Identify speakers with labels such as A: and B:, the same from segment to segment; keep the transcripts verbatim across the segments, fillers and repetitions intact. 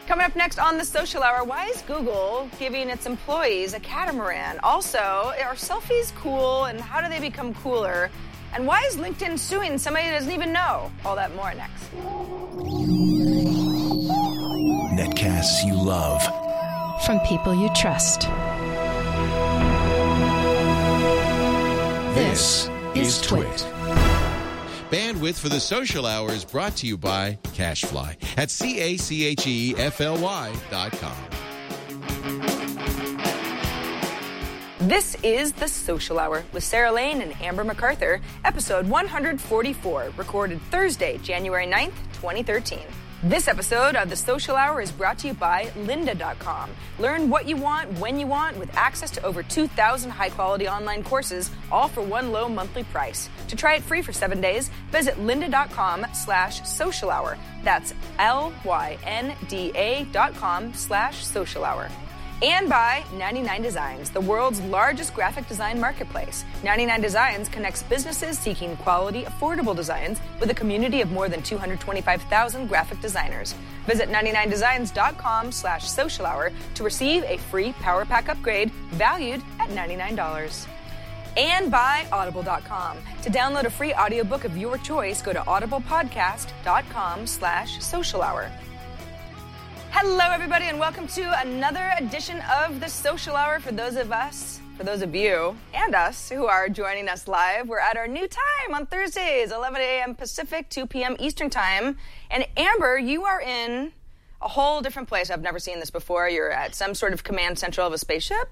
A: Coming up next on the Social Hour, why is Google giving its employees a catamaran? Also, are selfies cool, and how do they become cooler? And why is LinkedIn suing somebody who doesn't even know? All that more next.
B: Netcasts you love.
C: From people you trust.
B: This is Twit.
D: Bandwidth for the Social Hour is brought to you by CacheFly at C A C H E F L Y dot com.
A: This is The Social Hour with Sarah Lane and Amber MacArthur, episode one forty-four, recorded Thursday, January ninth, twenty thirteen. This episode of The Social Hour is brought to you by lynda dot com. Learn what you want, when you want, with access to over two thousand high-quality online courses, all for one low monthly price. To try it free for seven days, visit lynda dot com slash social hour. That's L Y N D A dot com slash social hour. And by ninety-nine Designs, the world's largest graphic design marketplace. ninety-nine Designs connects businesses seeking quality, affordable designs with a community of more than two hundred twenty-five thousand graphic designers. Visit ninety-nine designs dot com slash social hour to receive a free Power Pack upgrade valued at ninety-nine dollars. And by audible dot com. To download a free audiobook of your choice, go to audible podcast dot com slash social hour. Hello, everybody, and welcome to another edition of The Social Hour. For those of us, for those of you, and us who are joining us live, we're at our new time on Thursdays, eleven a.m. Pacific, two p.m. Eastern Time. And Amber, you are in a whole different place. I've never seen this before. You're at some sort of command central of a spaceship?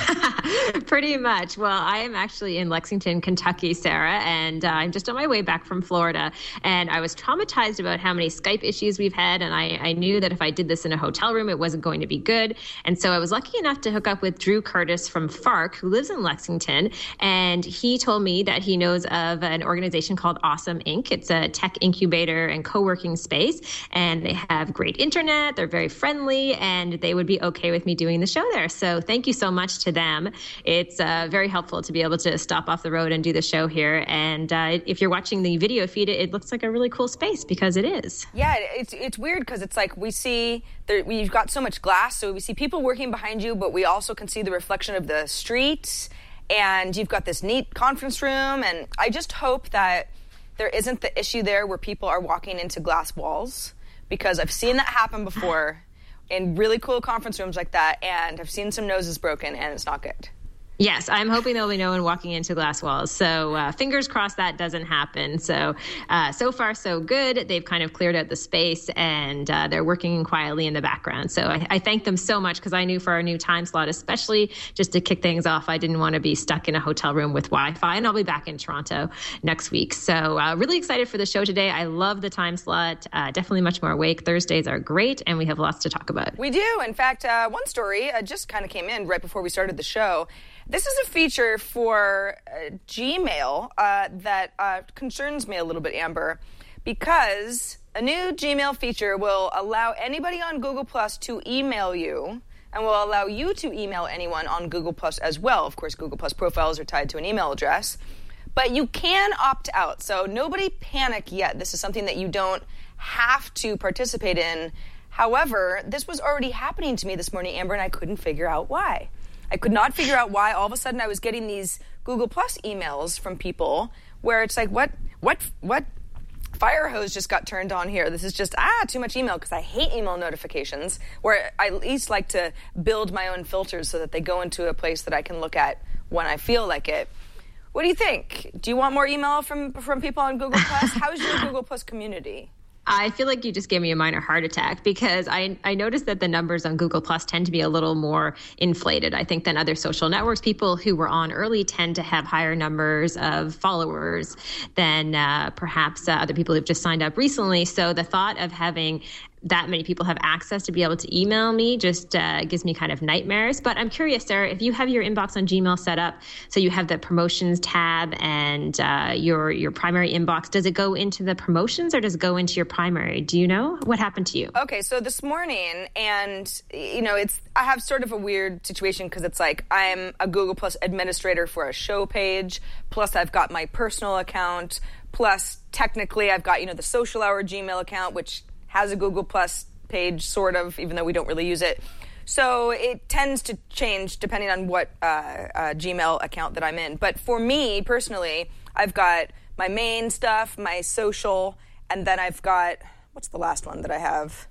E: Pretty much. Well, I am actually in Lexington, Kentucky, Sarah, and uh, I'm just on my way back from Florida. And I was traumatized about how many Skype issues we've had, and I, I knew that if I did this in a hotel room, it wasn't going to be good. And so I was lucky enough to hook up with Drew Curtis from Fark, who lives in Lexington, and he told me that he knows of an organization called Awesome Incorporated. It's a tech incubator and co-working space, and they have great internet. They're very friendly, and they would be okay with me doing the show there. So thank you so much to them. It's uh, very helpful to be able to stop off the road and do the show here. And uh, if you're watching the video feed, it, it looks like a really cool space because it is.
A: Yeah, it's it's weird because it's like we see, there, we've got so much glass, so we see people working behind you, but we also can see the reflection of the streets, and you've got this neat conference room, and I just hope that there isn't the issue there where people are walking into glass walls. Because I've seen that happen before in really cool conference rooms like that, and I've seen some noses broken, and it's not good.
E: Yes, I'm hoping there'll be no one walking into glass walls. So uh, fingers crossed that doesn't happen. So uh, so far, so good. They've kind of cleared out the space, and uh, they're working quietly in the background. So I, I thank them so much because I knew for our new time slot, especially just to kick things off, I didn't want to be stuck in a hotel room with Wi-Fi, and I'll be back in Toronto next week. So uh, really excited for the show today. I love the time slot. Uh, definitely much more awake. Thursdays are great, and we have lots to talk about.
A: We do. In fact, uh, one story uh, just kind of came in right before we started the show. This is a feature for uh, Gmail uh, that uh, concerns me a little bit, Amber, because a new Gmail feature will allow anybody on Google Plus to email you and will allow you to email anyone on Google Plus as well. Of course, Google Plus profiles are tied to an email address, but you can opt out. So nobody panic yet. This is something that you don't have to participate in. However, this was already happening to me this morning, Amber, and I couldn't figure out why. I could not figure out why all of a sudden I was getting these Google Plus emails from people where it's like, what, what, what fire hose just got turned on here? This is just, ah, too much email, because I hate email notifications, where I at least like to build my own filters so that they go into a place that I can look at when I feel like it. What do you think? Do you want more email from, from people on Google Plus? How's your Google Plus community?
E: I feel like you just gave me a minor heart attack because I, I noticed that the numbers on Google Plus tend to be a little more inflated, I think, than other social networks. People who were on early tend to have higher numbers of followers than uh, perhaps uh, other people who've just signed up recently. So the thought of having that many people have access to be able to email me just uh, gives me kind of nightmares. But I'm curious, Sarah, if you have your inbox on Gmail set up, so you have the promotions tab and uh, your your primary inbox, does it go into the promotions or does it go into your primary? Do you know what happened to you?
A: Okay, so this morning, and you know, it's I have sort of a weird situation because it's like I'm a Google Plus administrator for a show page, plus I've got my personal account, plus technically I've got, you know, the Social Hour Gmail account, which has a Google Plus page, sort of, even though we don't really use it. So it tends to change depending on what uh, uh, Gmail account that I'm in. But for me, personally, I've got my main stuff, my social, and then I've got, what's the last one that I have?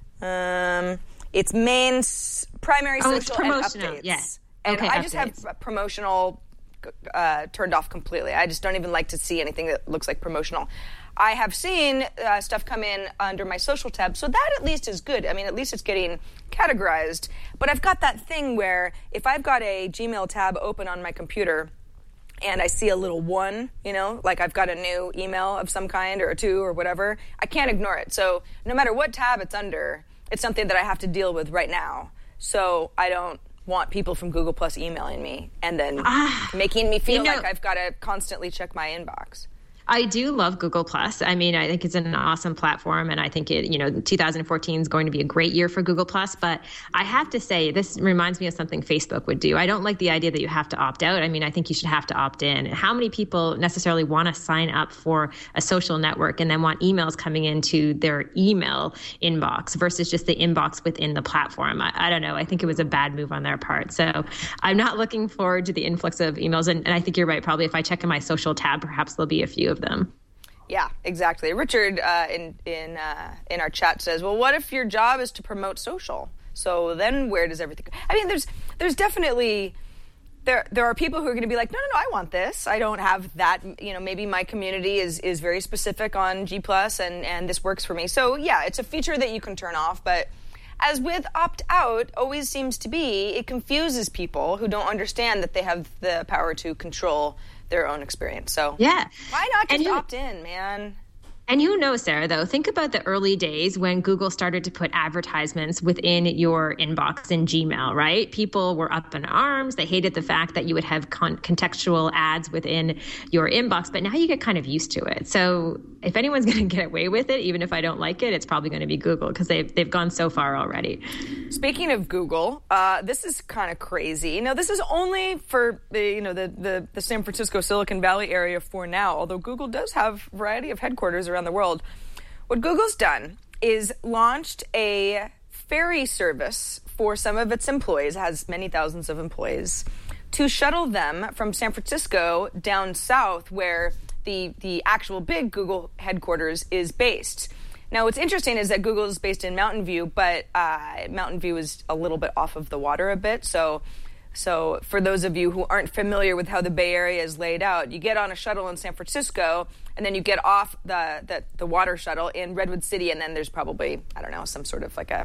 A: Um, it's main, s- primary
E: oh, it's
A: social, and
E: promotional.
A: updates.
E: Yes.
A: And
E: okay,
A: I
E: updates.
A: just have promotional uh, turned off completely. I just don't even like to see anything that looks like promotional. I have seen uh, stuff come in under my social tab, so that at least is good. I mean, at least it's getting categorized. But I've got that thing where if I've got a Gmail tab open on my computer and I see a little one, you know, like I've got a new email of some kind or a two or whatever, I can't ignore it. So no matter what tab it's under, it's something that I have to deal with right now. So I don't want people from Google Plus emailing me and then ah, making me feel you know, like I've got to constantly check my inbox.
E: I do love Google Plus. I mean, I think it's an awesome platform, and I think it, you know, two thousand fourteen is going to be a great year for Google Plus. But I have to say, this reminds me of something Facebook would do. I don't like the idea that you have to opt out. I mean, I think you should have to opt in. How many people necessarily want to sign up for a social network and then want emails coming into their email inbox versus just the inbox within the platform? I, I don't know. I think it was a bad move on their part. So I'm not looking forward to the influx of emails. And, and I think you're right. Probably if I check in my social tab, perhaps there'll be a few of them.
A: Yeah, exactly. Richard uh, in in uh, in our chat says, "Well, what if your job is to promote social? So then where does everything go?" I mean, there's there's definitely there there are people who are going to be like, "No, no, no, I want this. I don't have that. You know, maybe my community is is very specific on G Plus, and and this works for me." So yeah, it's a feature that you can turn off, but as with opt-out always seems to be, it confuses people who don't understand that they have the power to control their own experience. So
E: yeah,
A: why not just
E: and you,
A: opt in, man?
E: And you know, Sarah, though, think about the early days when Google started to put advertisements within your inbox in Gmail, right? People were up in arms. They hated the fact that you would have con- contextual ads within your inbox, but now you get kind of used to it. So if anyone's going to get away with it, even if I don't like it, it's probably going to be Google because they've, they've gone so far already.
A: Speaking of Google, uh, this is kind of crazy. Now, this is only for the, you know, the, the, the San Francisco Silicon Valley area for now, although Google does have a variety of headquarters around the world. What Google's done is launched a ferry service for some of its employees, has many thousands of employees, to shuttle them from San Francisco down south where the, the actual big Google headquarters is based. Now, what's interesting is that Google is based in Mountain View, but uh, Mountain View is a little bit off of the water a bit, so So for those of you who aren't familiar with how the Bay Area is laid out, you get on a shuttle in San Francisco, and then you get off the, the, the water shuttle in Redwood City, and then there's probably, I don't know, some sort of like a,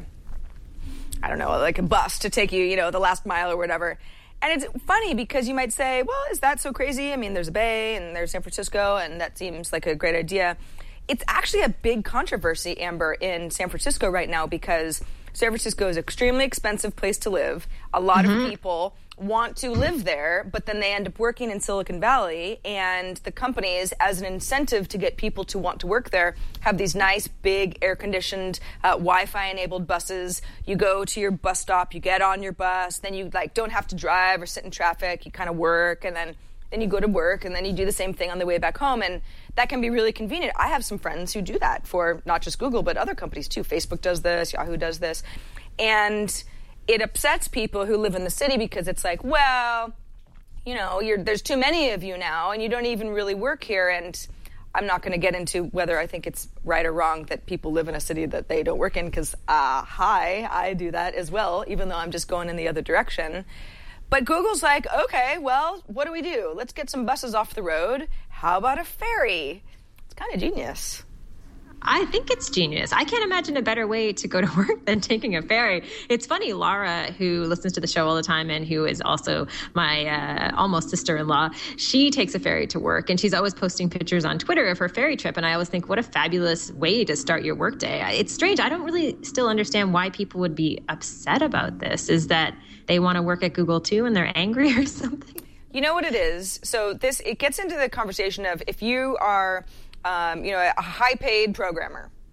A: I don't know, like a bus to take you, you know, the last mile or whatever. And it's funny because you might say, well, is that so crazy? I mean, there's a Bay, and there's San Francisco, and that seems like a great idea. It's actually a big controversy, Amber, in San Francisco right now because San Francisco is an extremely expensive place to live. A lot mm-hmm. of people want to live there, but then they end up working in Silicon Valley, and the companies, as an incentive to get people to want to work there, have these nice, big, air-conditioned, uh, Wi-Fi-enabled buses. You go to your bus stop, you get on your bus, then you like don't have to drive or sit in traffic. You kind of work, and then then you go to work, and then you do the same thing on the way back home, and that can be really convenient. I have some friends who do that for not just Google, but other companies too. Facebook does this, Yahoo does this, and it upsets people who live in the city because it's like, well, you know, you're, there's too many of you now, and you don't even really work here, and I'm not going to get into whether I think it's right or wrong that people live in a city that they don't work in, because, uh, hi, I do that as well, even though I'm just going in the other direction. But Google's like, okay, well, what do we do? Let's get some buses off the road. How about a ferry? It's kind of genius.
E: I think it's genius. I can't imagine a better way to go to work than taking a ferry. It's funny, Laura, who listens to the show all the time and who is also my uh, almost sister-in-law, she takes a ferry to work, and she's always posting pictures on Twitter of her ferry trip, and I always think, what a fabulous way to start your workday. It's strange. I don't really still understand why people would be upset about this. Is that they want to work at Google too and they're angry or something?
A: You know what it is? So this, it gets into the conversation of if you are... Um, you know, a high-paid programmer,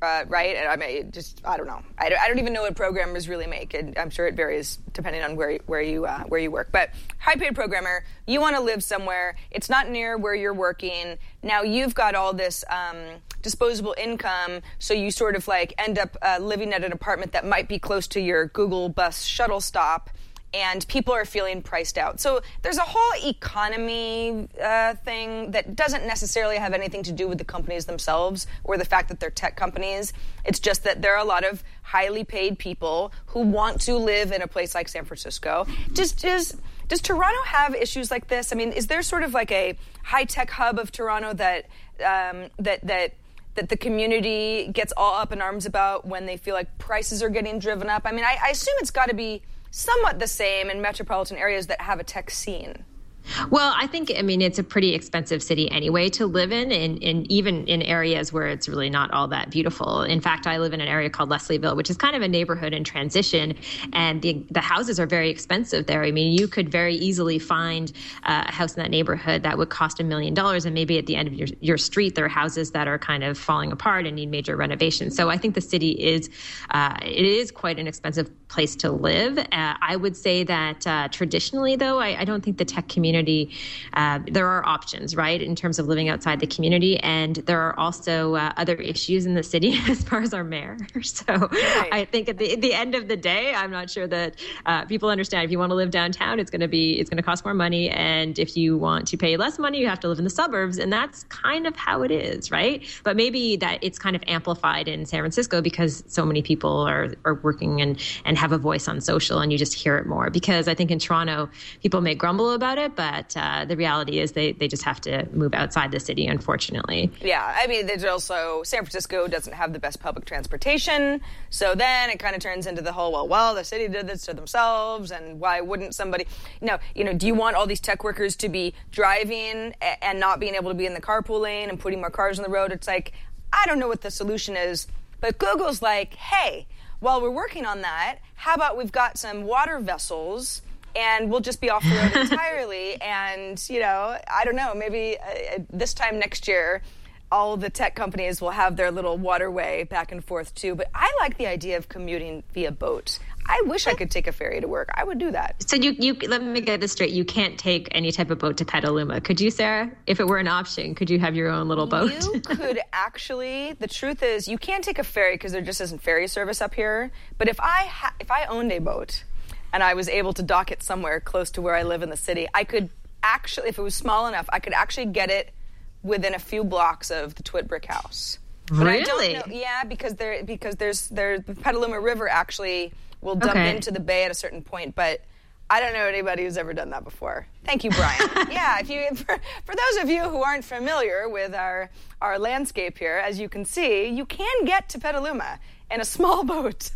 A: Uh, right? And I mean, just I don't know. I don't, I don't even know what programmers really make. And I'm sure it varies depending on where where you uh, where you work. But high-paid programmer, you want to live somewhere. It's not near where you're working. Now you've got all this um, disposable income, so you sort of like end up uh, living at an apartment that might be close to your Google bus shuttle stop. And people are feeling priced out. So there's a whole economy uh, thing that doesn't necessarily have anything to do with the companies themselves or the fact that they're tech companies. It's just that there are a lot of highly paid people who want to live in a place like San Francisco. Does, does, does Toronto have issues like this? I mean, is there sort of like a high-tech hub of Toronto that um, that that that the community gets all up in arms about when they feel like prices are getting driven up? I mean, I, I assume it's got to be somewhat the same in metropolitan areas that have a tech scene.
E: Well, I think, I mean, it's a pretty expensive city anyway to live in, and, and even in areas where it's really not all that beautiful. In fact, I live in an area called Leslieville, which is kind of a neighborhood in transition, and the the houses are very expensive there. I mean, you could very easily find uh, a house in that neighborhood that would cost a million dollars, and maybe at the end of your, your street, there are houses that are kind of falling apart and need major renovation. So I think the city is, uh, it is quite an expensive place to live. Uh, I would say that uh, traditionally, though, I, I don't think the tech community Uh, there are options, right, in terms of living outside the community. And there are also uh, other issues in the city as far as our mayor. So right. I think at the, at the end of the day, I'm not sure that uh, people understand if you want to live downtown, it's going to be it's going to cost more money. And if you want to pay less money, you have to live in the suburbs. And that's kind of how it is, right? But maybe that it's kind of amplified in San Francisco because so many people are, are working and, and have a voice on social, and you just hear it more. Because I think in Toronto, people may grumble about it, but But uh, the reality is they, they just have to move outside the city, unfortunately.
A: Yeah, I mean, there's also San Francisco doesn't have the best public transportation. So then it kind of turns into the whole, well, well, the city did this to themselves, and why wouldn't somebody? No, you know, do you want all these tech workers to be driving a- and not being able to be in the carpool lane and putting more cars on the road? It's like, I don't know what the solution is, but Google's like, hey, while we're working on that, how about we've got some water vessels and we'll just be off the road entirely. And, you know, I don't know, maybe uh, this time next year, all the tech companies will have their little waterway back and forth, too. But I like the idea of commuting via boat. I wish I could take a ferry to work. I would do that.
E: So you, you let me get this straight. You can't take any type of boat to Petaluma. Could you, Sarah? If it were an option, could you have your own little boat?
A: You could actually. The truth is, you can't take a ferry because there just isn't ferry service up here. But if I ha- if I owned a boat and I was able to dock it somewhere close to where I live in the city, I could actually, if it was small enough, I could actually get it within a few blocks of the Twit Brick House. But
E: really?
A: I don't know, yeah, because there because there's there the Petaluma River actually will dump
E: okay.
A: into the bay at a certain point, but I don't know anybody who's ever done that before. Thank you, Brian. yeah, if you for, for those of you who aren't familiar with our our landscape here, as you can see, you can get to Petaluma in a small boat.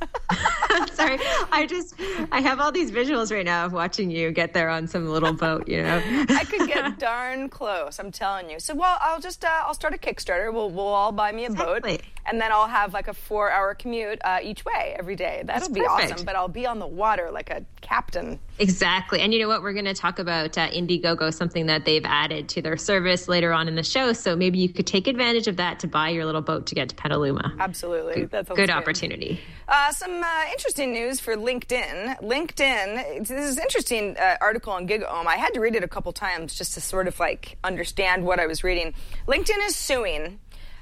E: Sorry, I just, I have all these visuals right now of watching you get there on some little boat, you know.
A: I could get darn close, I'm telling you. So, well, I'll just, uh, I'll start a Kickstarter. We'll, we'll all buy me a
E: exactly.
A: boat, and then I'll have like a four-hour commute uh, each way every day. That'll
E: That's
A: be
E: perfect.
A: awesome, but I'll be on the water like a captain.
E: Exactly. And you know what? We're going to talk about uh, Indiegogo, something that they've added to their service later on in the show. So maybe you could take advantage of that to buy your little boat to get to Petaluma.
A: Absolutely.
E: Good,
A: That's
E: good,
A: good
E: opportunity.
A: Uh, some uh, interesting news for LinkedIn. LinkedIn, this is an interesting uh, article on GigaOM. I had to read it a couple times just to sort of like understand what I was reading. LinkedIn is suing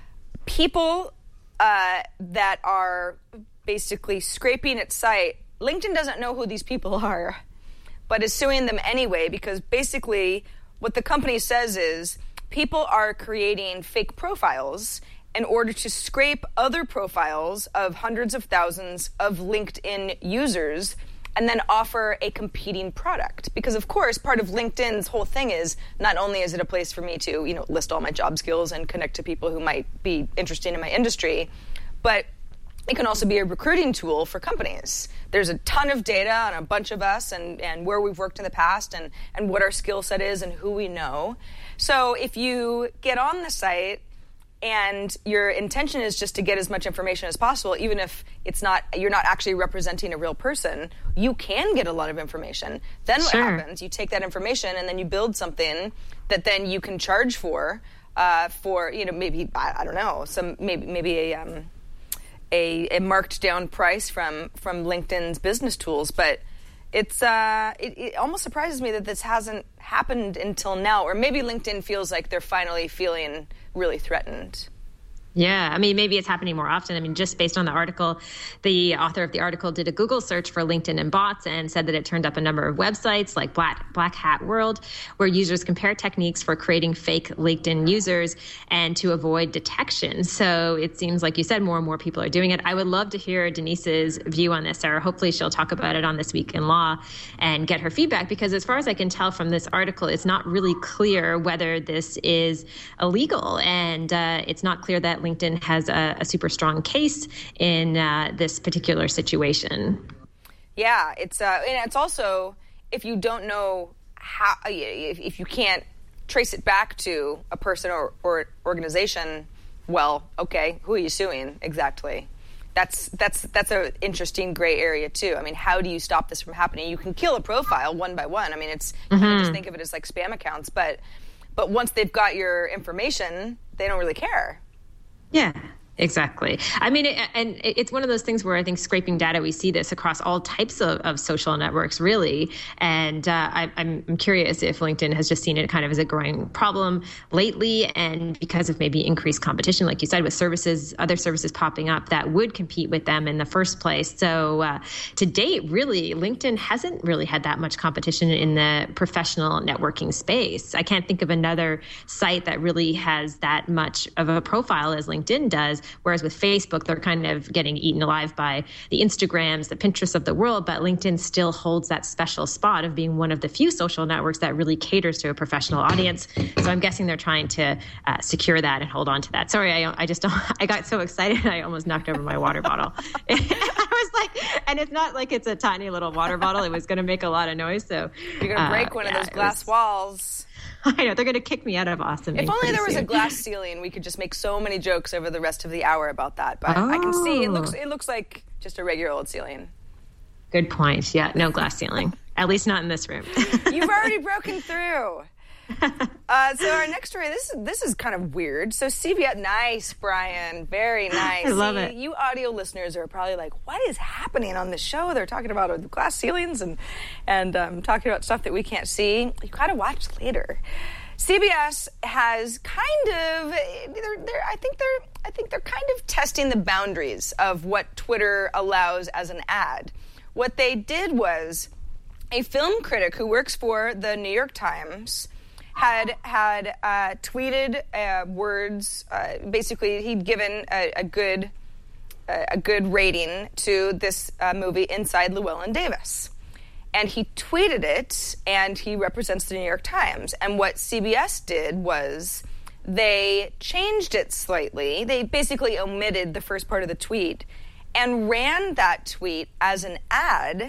A: people uh, that are basically scraping its site. LinkedIn doesn't know who these people are, but is suing them anyway because basically what the company says is people are creating fake profiles in order to scrape other profiles of hundreds of thousands of LinkedIn users and then offer a competing product. Because, of course, part of LinkedIn's whole thing is not only is it a place for me to, you know, list all my job skills and connect to people who might be interested in my industry, but it can also be a recruiting tool for companies. There's a ton of data on a bunch of us and, and where we've worked in the past and, and what our skill set is and who we know. So if you get on the site and your intention is just to get as much information as possible, even if it's not, you're not actually representing a real person, you can get a lot of information. Then what
E: sure.
A: happens? You take that information and then you build something that then you can charge for, uh, for, you know, maybe, I, I don't know, some, maybe, maybe a, um, a, a marked down price from from LinkedIn's business tools, but it's uh, it, it almost surprises me that this hasn't happened until now, or maybe LinkedIn feels like they're finally feeling really threatened.
E: Yeah, I mean, maybe it's happening more often. I mean, just based on the article, the author of the article did a Google search for LinkedIn and bots and said that it turned up a number of websites like Black, Black Hat World, where users compare techniques for creating fake LinkedIn users and to avoid detection. So it seems like you said more and more people are doing it. I would love to hear Denise's view on this, Sarah. Hopefully she'll talk about it on This Week in Law and get her feedback, because as far as I can tell from this article, it's not really clear whether this is illegal, and uh, it's not clear that LinkedIn has a, a super strong case in uh, this particular situation.
A: Yeah, it's uh, and it's also, if you don't know how, if, if you can't trace it back to a person or, or organization, well, okay, who are you suing exactly? That's that's that's an interesting gray area too. I mean, how do you stop this from happening? You can kill a profile one by one. I mean, it's you
E: Mm-hmm.
A: can just think of it as like spam accounts, but but once they've got your information, they don't really care.
E: Yeah, exactly. I mean, it, and it's one of those things where I think scraping data, we see this across all types of, of social networks, really. And uh, I, I'm, I'm curious if LinkedIn has just seen it kind of as a growing problem lately, and because of maybe increased competition, like you said, with services, other services popping up that would compete with them in the first place. So uh, to date, really, LinkedIn hasn't really had that much competition in the professional networking space. I can't think of another site that really has that much of a profile as LinkedIn does. Whereas with Facebook, they're kind of getting eaten alive by the Instagrams, the Pinterests of the world, but LinkedIn still holds that special spot of being one of the few social networks that really caters to a professional audience. So I'm guessing they're trying to uh, secure that and hold on to that. Sorry, I, I just don't, I got so excited I almost knocked over my water bottle. I was like, and it's not like it's a tiny little water bottle. It was going to make a lot of noise. So
A: you're going to break
E: uh,
A: one
E: yeah,
A: of those glass
E: was,
A: walls.
E: I know, they're going to kick me out of Austin.
A: If only there was
E: soon.
A: a glass ceiling, we could just make so many jokes over the rest of the hour about that. But oh. I can see it looks it looks like just a regular old ceiling.
E: Good point. Yeah, no glass ceiling. At least not in this room.
A: You've already broken through. Uh, so our next story, this this is kind of weird. So C B S, nice, Brian, very nice.
E: I love
A: See,
E: it.
A: You audio listeners are probably like, what is happening on this show? They're talking about glass ceilings and and um, talking about stuff that we can't see. You gotta watch later. C B S has kind of, they're, they're, I think they're, I think they're kind of testing the boundaries of what Twitter allows as an ad. What they did was, a film critic who works for the New York Times had had uh, tweeted uh, words. Uh, basically, he'd given a, a good uh, a good rating to this uh, movie Inside Llewellyn Davis, and he tweeted it. And he represents the New York Times. And what C B S did was they changed it slightly. They basically omitted the first part of the tweet and ran that tweet as an ad,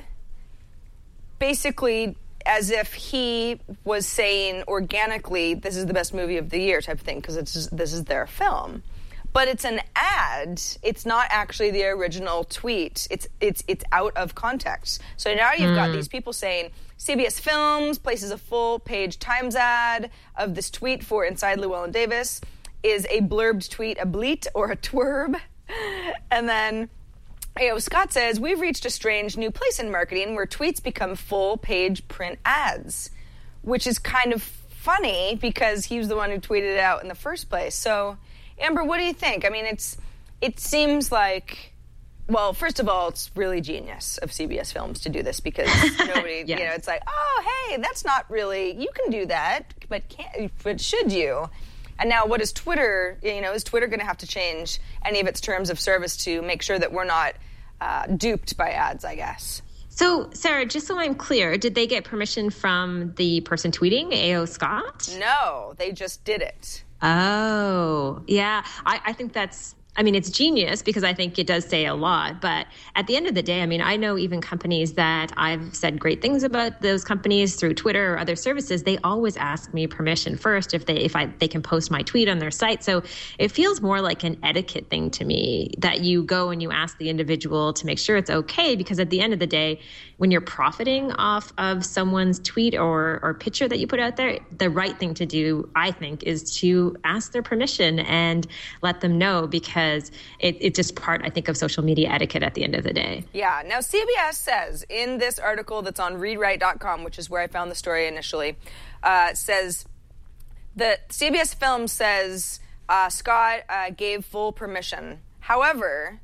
A: basically as if he was saying organically, this is the best movie of the year type of thing, because it's just, this is their film. But it's an ad. It's not actually the original tweet. It's it's it's out of context. So now you've mm. got these people saying, C B S Films places a full-page Times ad of this tweet for Inside Llewellyn Davis. Is a blurbed tweet a bleat or a twerb? And then A O Scott says, we've reached a strange new place in marketing where tweets become full-page print ads, which is kind of funny because he was the one who tweeted it out in the first place. So, Amber, what do you think? I mean, it's it seems like, well, first of all, it's really genius of C B S Films to do this because nobody, yes. you know, it's like, oh, hey, that's not really, you can do that, but can't, but should you? And now what is Twitter, you know, is Twitter going to have to change any of its terms of service to make sure that we're not uh, duped by ads, I guess?
E: So, Sarah, just so I'm clear, did they get permission from the person tweeting, A O Scott?
A: No, they just did it.
E: Oh, yeah. I, I think that's, I mean, it's genius because I think it does say a lot. But at the end of the day, I mean, I know even companies that I've said great things about those companies through Twitter or other services, they always ask me permission first if they if I they can post my tweet on their site. So it feels more like an etiquette thing to me that you go and you ask the individual to make sure it's okay, because at the end of the day, when you're profiting off of someone's tweet or, or picture that you put out there, the right thing to do, I think, is to ask their permission and let them know, because because it, it's just part, I think, of social media etiquette at the end of the day.
A: Yeah. Now, C B S says in this article that's on read write dot com, which is where I found the story initially, uh, says that C B S Film says uh, Scott uh, gave full permission. However,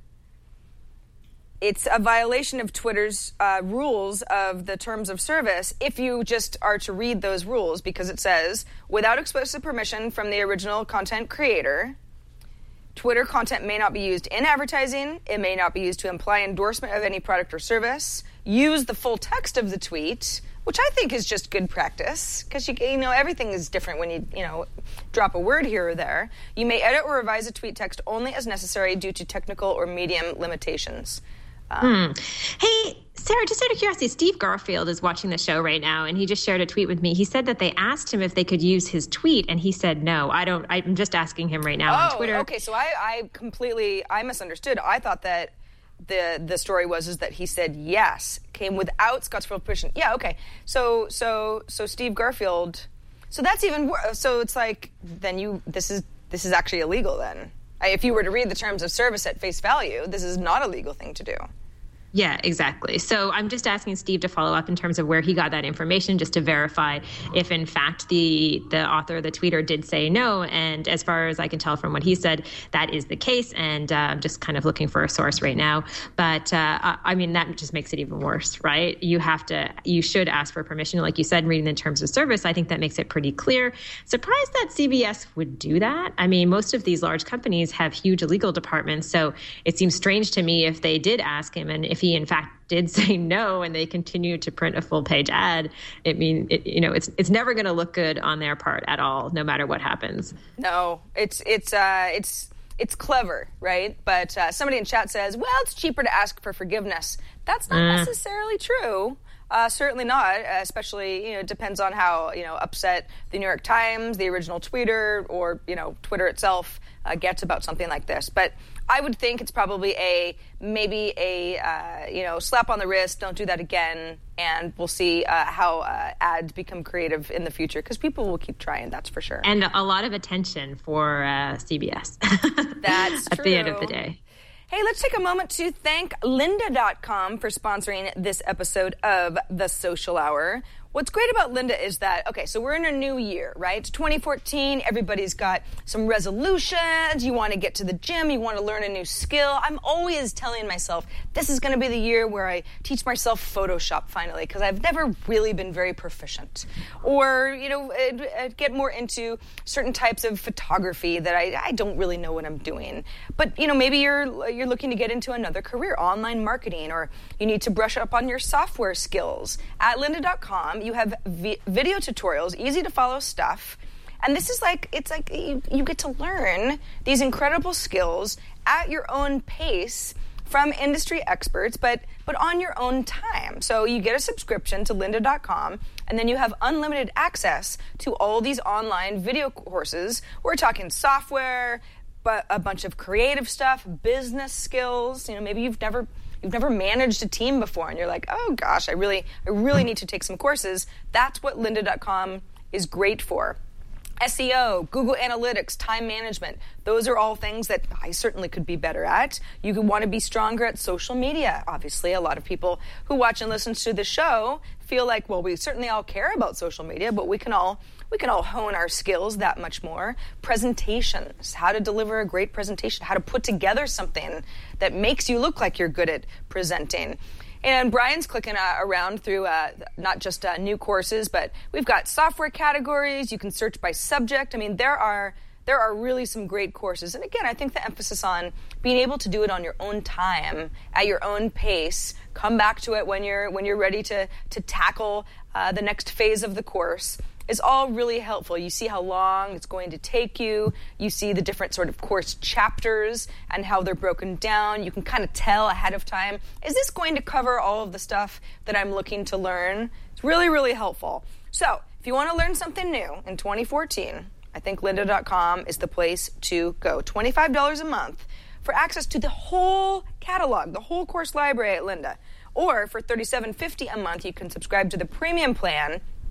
A: it's a violation of Twitter's uh, rules of the terms of service if you just are to read those rules, because it says, without explicit permission from the original content creator, Twitter content may not be used in advertising. It may not be used to imply endorsement of any product or service. Use the full text of the tweet, which I think is just good practice, because you, you know everything is different when you you know drop a word here or there. You may edit or revise a tweet text only as necessary due to technical or medium limitations.
E: Um, hmm. Hey, Sarah, just out of curiosity, Steve Garfield is watching the show right now, and he just shared a tweet with me. He said that they asked him if they could use his tweet, and he said no. I don't. I'm just asking him right now
A: oh,
E: on Twitter.
A: Okay, so I, I completely I misunderstood. I thought that the the story was is that he said yes, came without Scott's full permission. Yeah, okay. So so so Steve Garfield. So that's even worse. So it's like then you this is this is actually illegal then. If you were to read the terms of service at face value, this is not a legal thing to do.
E: Yeah, exactly. So I'm just asking Steve to follow up in terms of where he got that information, just to verify if, in fact, the the author, the tweeter, did say no. And as far as I can tell from what he said, that is the case. And uh, I'm just kind of looking for a source right now. But uh, I mean, that just makes it even worse, right? You have to, you should ask for permission. Like you said, reading the terms of service, I think that makes it pretty clear. Surprised that C B S would do that. I mean, most of these large companies have huge legal departments. So it seems strange to me if they did ask him, and if he in fact did say no and they continue to print a full page ad, it mean it, you know it's it's never going to look good on their part at all, no matter what happens.
A: No, it's it's uh, it's it's clever, right? But uh, somebody in chat says, well, it's cheaper to ask for forgiveness. That's not uh. necessarily true. Uh, certainly not, especially, you know, it depends on how, you know, upset the New York Times, the original tweeter, or, you know, Twitter itself uh, gets about something like this. But I would think it's probably a, maybe a, uh, you know, slap on the wrist, don't do that again, and we'll see uh, how uh, ads become creative in the future, because people will keep trying, that's for sure.
E: And a lot of attention for uh, C B S.
A: That's
E: At
A: true.
E: the end of the day.
A: Hey, let's take a moment to thank lynda dot com for sponsoring this episode of The Social Hour. What's great about Lynda is that, okay, so we're in a new year, right? It's twenty fourteen. Everybody's got some resolutions. You want to get to the gym. You want to learn a new skill. I'm always telling myself this is going to be the year where I teach myself Photoshop finally, because I've never really been very proficient. Or, you know, get more into certain types of photography that I, I don't really know what I'm doing. But, you know, maybe you're you're looking to get into another career, online marketing, or you need to brush up on your software skills. At lynda dot com, you have vi- video tutorials, easy to follow stuff. And this is like, it's like you, you get to learn these incredible skills at your own pace from industry experts, but but on your own time. So you get a subscription to lynda dot com, and then you have unlimited access to all these online video courses. We're talking software, but a bunch of creative stuff, business skills. You know, maybe you've never You've never managed a team before, and you're like, oh gosh, I really, I really need to take some courses. That's what lynda dot com is great for. S E O, Google Analytics, time management. Those are all things that I certainly could be better at. You could want to be stronger at social media. Obviously, a lot of people who watch and listen to the show feel like, well, we certainly all care about social media, but we can all we can all hone our skills that much more. Presentations, how to deliver a great presentation, how to put together something that makes you look like you're good at presenting. And Brian's clicking uh, around through uh, not just uh, new courses, but we've got software categories. You can search by subject. I mean, there are there are really some great courses. And again, I think the emphasis on being able to do it on your own time, at your own pace, come back to it when you're when you're ready to to tackle uh, the next phase of the course, is all really helpful. You see how long it's going to take you. You see the different sort of course chapters and how they're broken down. You can kind of tell ahead of time, is this going to cover all of the stuff that I'm looking to learn? It's really, really helpful. So if you want to learn something new in twenty fourteen, I think lynda dot com is the place to go. twenty-five dollars a month for access to the whole catalog, the whole course library at Lynda. Or for thirty-seven fifty a month, you can subscribe to the premium plan,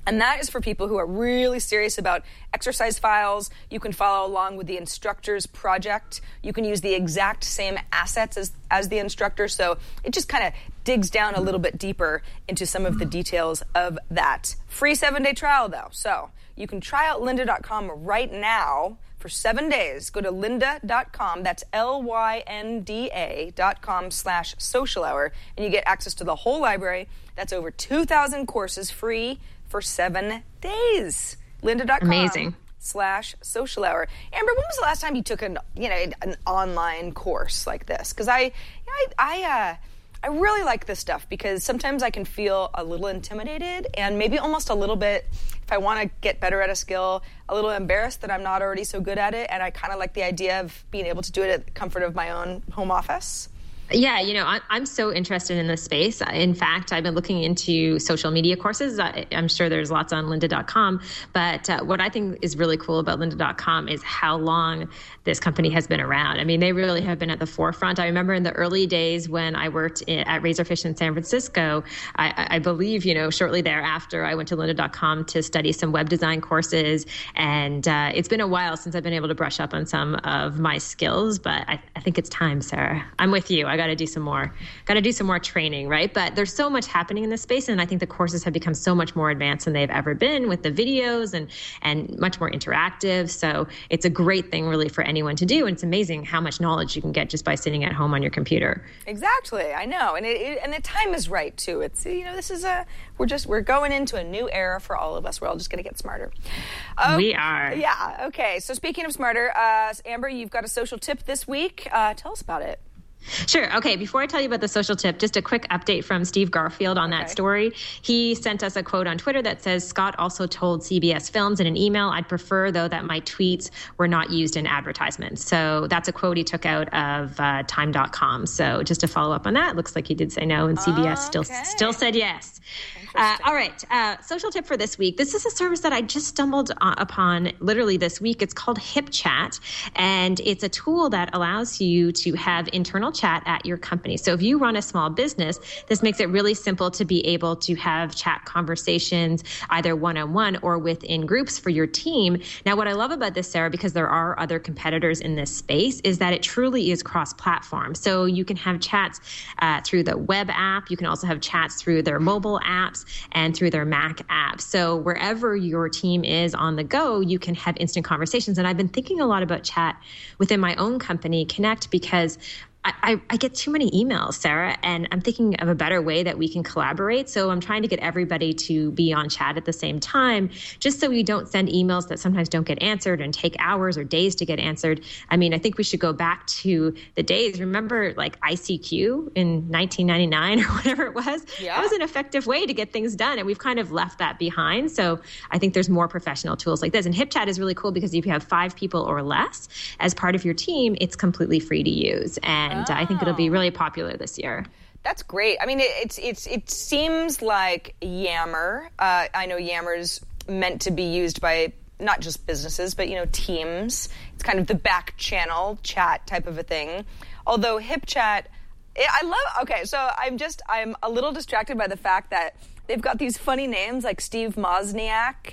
A: And that is for people who are really serious about exercise files. You can follow along with the instructor's project. You can use the exact same assets as, as the instructor. So it just kind of digs down a little bit deeper into some of the details of that. Free seven-day trial, though. So you can try out lynda dot com right now for seven days. Go to lynda dot com. That's L Y N D A dot com slash social hour. And you get access to the whole library. That's over two thousand courses free for seven days. lynda dot com
E: Amazing.
A: slash social hour. Amber, when was the last time you took an you know an online course like this? Because I I I, uh, I really like this stuff because sometimes I can feel a little intimidated and maybe almost a little bit, if I want to get better at a skill, a little embarrassed that I'm not already so good at it. And I kind of like the idea of being able to do it at the comfort of my own home office.
E: Yeah, you know, I'm so interested in this space. In fact, I've been looking into social media courses. I'm sure there's lots on lynda dot com. But uh, what I think is really cool about lynda dot com is how long this company has been around. I mean, they really have been at the forefront. I remember in the early days when I worked at Razorfish in San Francisco, I, I believe, you know, shortly thereafter, I went to lynda dot com to study some web design courses. And uh, it's been a while since I've been able to brush up on some of my skills. But I, I think it's time, Sarah. I'm with you. I got to do some more, got to do some more training, right? But there's so much happening in this space. And I think the courses have become so much more advanced than they've ever been with the videos and, and much more interactive. So it's a great thing really for anyone to do. And it's amazing how much knowledge you can get just by sitting at home on your computer.
A: Exactly. I know. And it, it, and the time is right too. It's, you know, this is a, we're just, we're going into a new era for all of us. We're all just going to get smarter. Um,
E: we are.
A: Yeah. Okay. So speaking of smarter, uh, Amber, you've got a social tip this week. Uh, tell us about it.
E: Sure. Okay. Before I tell you about the social tip, just a quick update from Steve Garfield on okay. that story. He sent us a quote on Twitter that says, Scott also told C B S Films in an email, I'd prefer, though, that my tweets were not used in advertisements. So that's a quote he took out of uh, time dot com. So just to follow up on that, it looks like he did say no, and C B S
A: okay.
E: still still said yes. Uh, all right. Uh, social tip for this week. This is a service that I just stumbled upon literally this week. It's called HipChat, and it's a tool that allows you to have internal chat at your company. So if you run a small business, this makes it really simple to be able to have chat conversations either one-on-one or within groups for your team. Now, what I love about this, Sarah, because there are other competitors in this space, is that it truly is cross-platform. So you can have chats uh, through the web app. You can also have chats through their mobile apps and through their Mac app. So wherever your team is on the go, you can have instant conversations. And I've been thinking a lot about chat within my own company, Connect, because I, I get too many emails, Sarah, and I'm thinking of a better way that we can collaborate. So I'm trying to get everybody to be on chat at the same time, just so we don't send emails that sometimes don't get answered and take hours or days to get answered. I mean, I think we should go back to the days. Remember, like I C Q in nineteen ninety-nine or whatever it was? Yeah. That was an effective way to get things done, and we've kind of left that behind. So I think there's more professional tools like this. And HipChat is really cool because if you have five people or less as part of your team, it's completely free to use. And And oh. I think it'll be really popular this year.
A: That's great. I mean, it, it's it's it seems like Yammer. Uh, I know Yammer's meant to be used by not just businesses, but, you know, teams. It's kind of the back channel chat type of a thing. Although HipChat, I love. Okay, so I'm just I'm a little distracted by the fact that they've got these funny names like Steve Wozniak.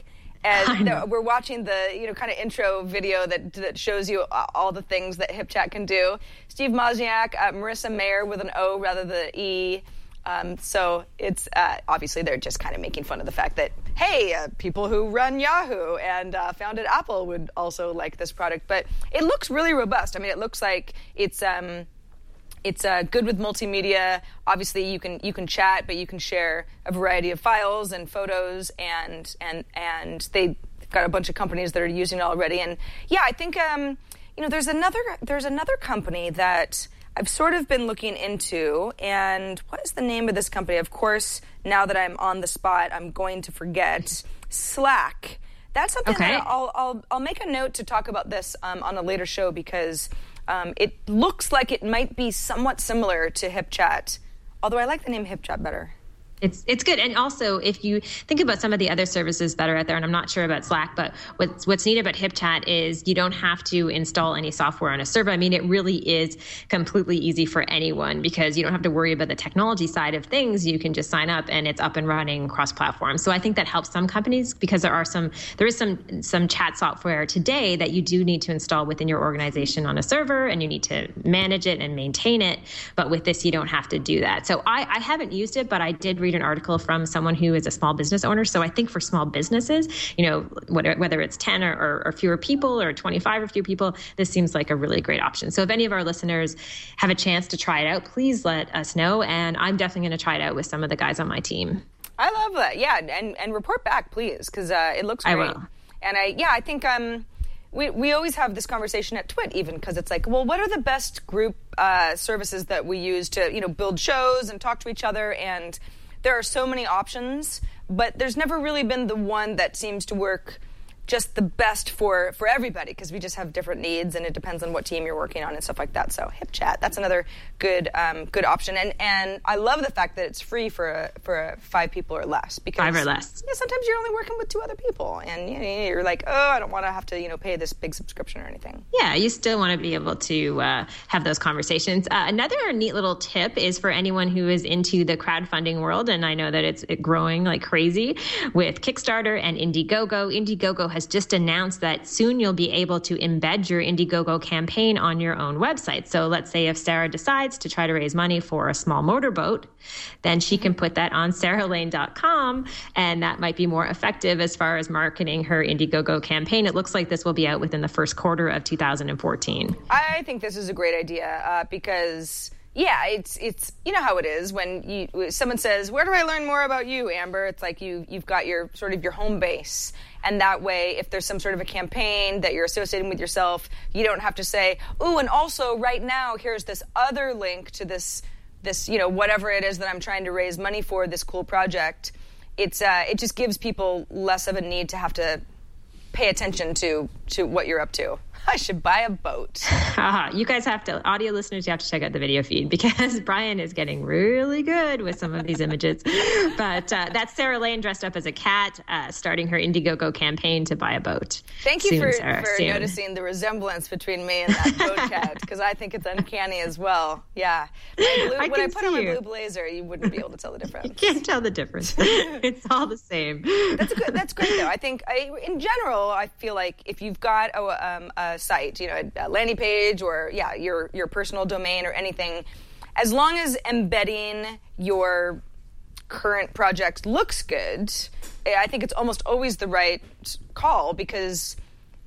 A: And we're watching the, you know, kind of intro video that that shows you all the things that HipChat can do. Steve Wozniak, uh, Marissa Mayer with an O rather than an E. Um, so it's uh, obviously they're just kind of making fun of the fact that, hey, uh, people who run Yahoo and uh, founded Apple would also like this product. But it looks really robust. I mean, it looks like it's... Um, It's uh, good with multimedia. Obviously, you can you can chat, but you can share a variety of files and photos, and and and they've got a bunch of companies that are using it already. And yeah, I think um, you know there's another there's another company that I've sort of been looking into. And what is the name of this company? Of course, now that I'm on the spot, I'm going to forget. Slack. That's something
E: okay.
A: that I'll I'll I'll make a note to talk about this um, on a later show because. Um, it looks like it might be somewhat similar to HipChat, although I like the name HipChat better.
E: It's it's good. And also, if you think about some of the other services that are out there, and I'm not sure about Slack, but what's, what's neat about HipChat is you don't have to install any software on a server. I mean, it really is completely easy for anyone because you don't have to worry about the technology side of things. You can just sign up and it's up and running cross-platform. So I think that helps some companies because there are some there is some some chat software today that you do need to install within your organization on a server, and you need to manage it and maintain it. But with this, you don't have to do that. So I, I haven't used it, but I did read an article from someone who is a small business owner. So I think for small businesses, you know, whether, whether it's ten or, or, or fewer people or twenty-five or few people, this seems like a really great option. So if any of our listeners have a chance to try it out, please let us know. And I'm definitely going to try it out with some of the guys on my team.
A: I love that. Yeah. And, and report back, please, because uh, it looks great.
E: I will.
A: And I, yeah, I think um, we, we always have this conversation at Twit even because it's like, well, what are the best group uh, services that we use to, you know, build shows and talk to each other? And there are so many options, but there's never really been the one that seems to work just the best for, for everybody because we just have different needs and it depends on what team you're working on and stuff like that. So HipChat, that's another good um, good option. And and I love the fact that it's free for a, for a five people or less. Because,
E: five or less.
A: Yeah, sometimes you're only working with two other people and you know, you're like, oh, I don't want to have to you know pay this big subscription or anything.
E: Yeah, you still want to be able to uh, have those conversations. Uh, another neat little tip is for anyone who is into the crowdfunding world, and I know that it's growing like crazy with Kickstarter and Indiegogo. Indiegogo has just announced that soon you'll be able to embed your Indiegogo campaign on your own website. So let's say if Sarah decides to try to raise money for a small motorboat, then she can put that on sarah lane dot com, and that might be more effective as far as marketing her Indiegogo campaign. It looks like this will be out within the first quarter of two thousand fourteen.
A: I think this is a great idea uh, because... Yeah, it's it's you know how it is when you someone says, "Where do I learn more about you, Amber?" It's like you you've got your sort of your home base, and that way, if there's some sort of a campaign that you're associating with yourself, you don't have to say, "Ooh, and also right now here's this other link to this this you know whatever it is that I'm trying to raise money for, this cool project." It's uh, it just gives people less of a need to have to pay attention to to what you're up to. I should buy a boat.
E: Uh, you guys have to, audio listeners, you have to check out the video feed because Brian is getting really good with some of these images. But uh, that's Sarah Lane dressed up as a cat, uh, starting her Indiegogo campaign to buy a boat.
A: Thank you
E: soon,
A: for,
E: Sarah,
A: for
E: soon.
A: noticing the resemblance between me and that boat cat because I think it's uncanny as well. Yeah. My blue,
E: I
A: when I put on my
E: you.
A: blue blazer, you wouldn't be able to tell the difference.
E: You can't tell the difference. It's all the same.
A: That's good. That's great, though. I think, I, in general, I feel like if you've got a, um, a site, you know, a, a landing page or, yeah, your your personal domain or anything, as long as embedding your current project looks good, I think it's almost always the right call because,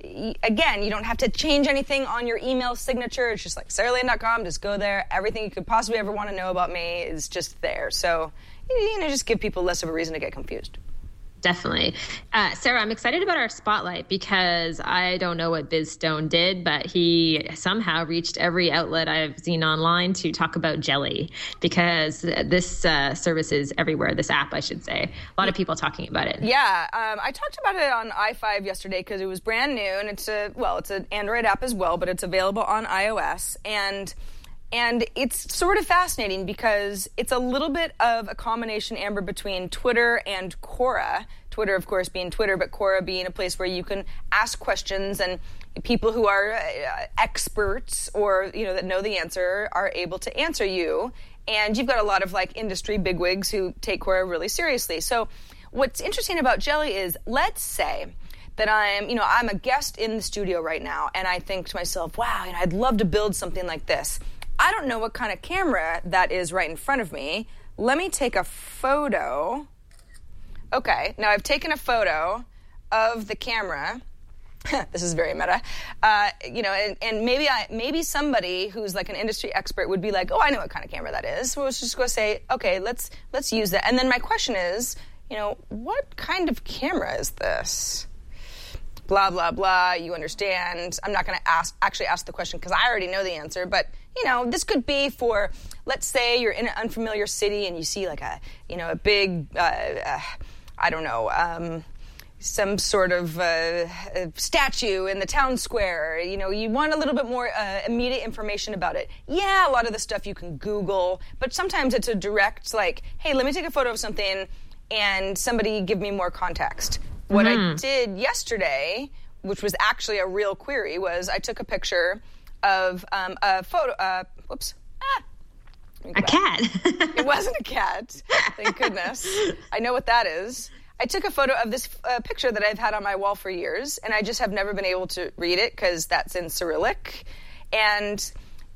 A: again, you don't have to change anything on your email signature. It's just like sarah lane dot com. Just go there. Everything you could possibly ever want to know about me is just there. So, you know, just give people less of a reason to get confused.
E: Definitely. Uh, Sarah, I'm excited about our spotlight because I don't know what Biz Stone did, but he somehow reached every outlet I've seen online to talk about Jelly because this uh, service is everywhere, this app, I should say. A lot of people talking about it.
A: Yeah, um, I talked about it on i five yesterday because it was brand new, and it's a, well, it's an Android app as well, but it's available on iOS, and And it's sort of fascinating because it's a little bit of a combination, Amber, between Twitter and Quora. Twitter, of course, being Twitter, but Quora being a place where you can ask questions and people who are uh, experts or, you know, that know the answer are able to answer you. And you've got a lot of, like, industry bigwigs who take Quora really seriously. So what's interesting about Jelly is, let's say that I'm, you know, I'm a guest in the studio right now, and I think to myself, wow, you know, I'd love to build something like this. I don't know what kind of camera that is right in front of me. Let me take a photo. Okay, now I've taken a photo of the camera. This is very meta. Uh, you know, and, and maybe I, maybe somebody who's like an industry expert would be like, oh, I know what kind of camera that is. So let's just go say, okay, let's let's use that. And then my question is, you know, what kind of camera is this? Blah, blah, blah, you understand. I'm not going to ask actually ask the question because I already know the answer, but, you know, this could be for, let's say you're in an unfamiliar city and you see like a, you know, a big, uh, uh, I don't know, um, some sort of uh, statue in the town square. You know, you want a little bit more uh, immediate information about it. Yeah, a lot of the stuff you can Google, but sometimes it's a direct, like, hey, let me take a photo of something and somebody give me more context. Mm-hmm. What I did yesterday, which was actually a real query, was I took a picture of um, a photo, uh, whoops, ah,
E: a cat.
A: It wasn't a cat, thank goodness. I know what that is. I took a photo of this uh, picture that I've had on my wall for years, and I just have never been able to read it because that's in Cyrillic. And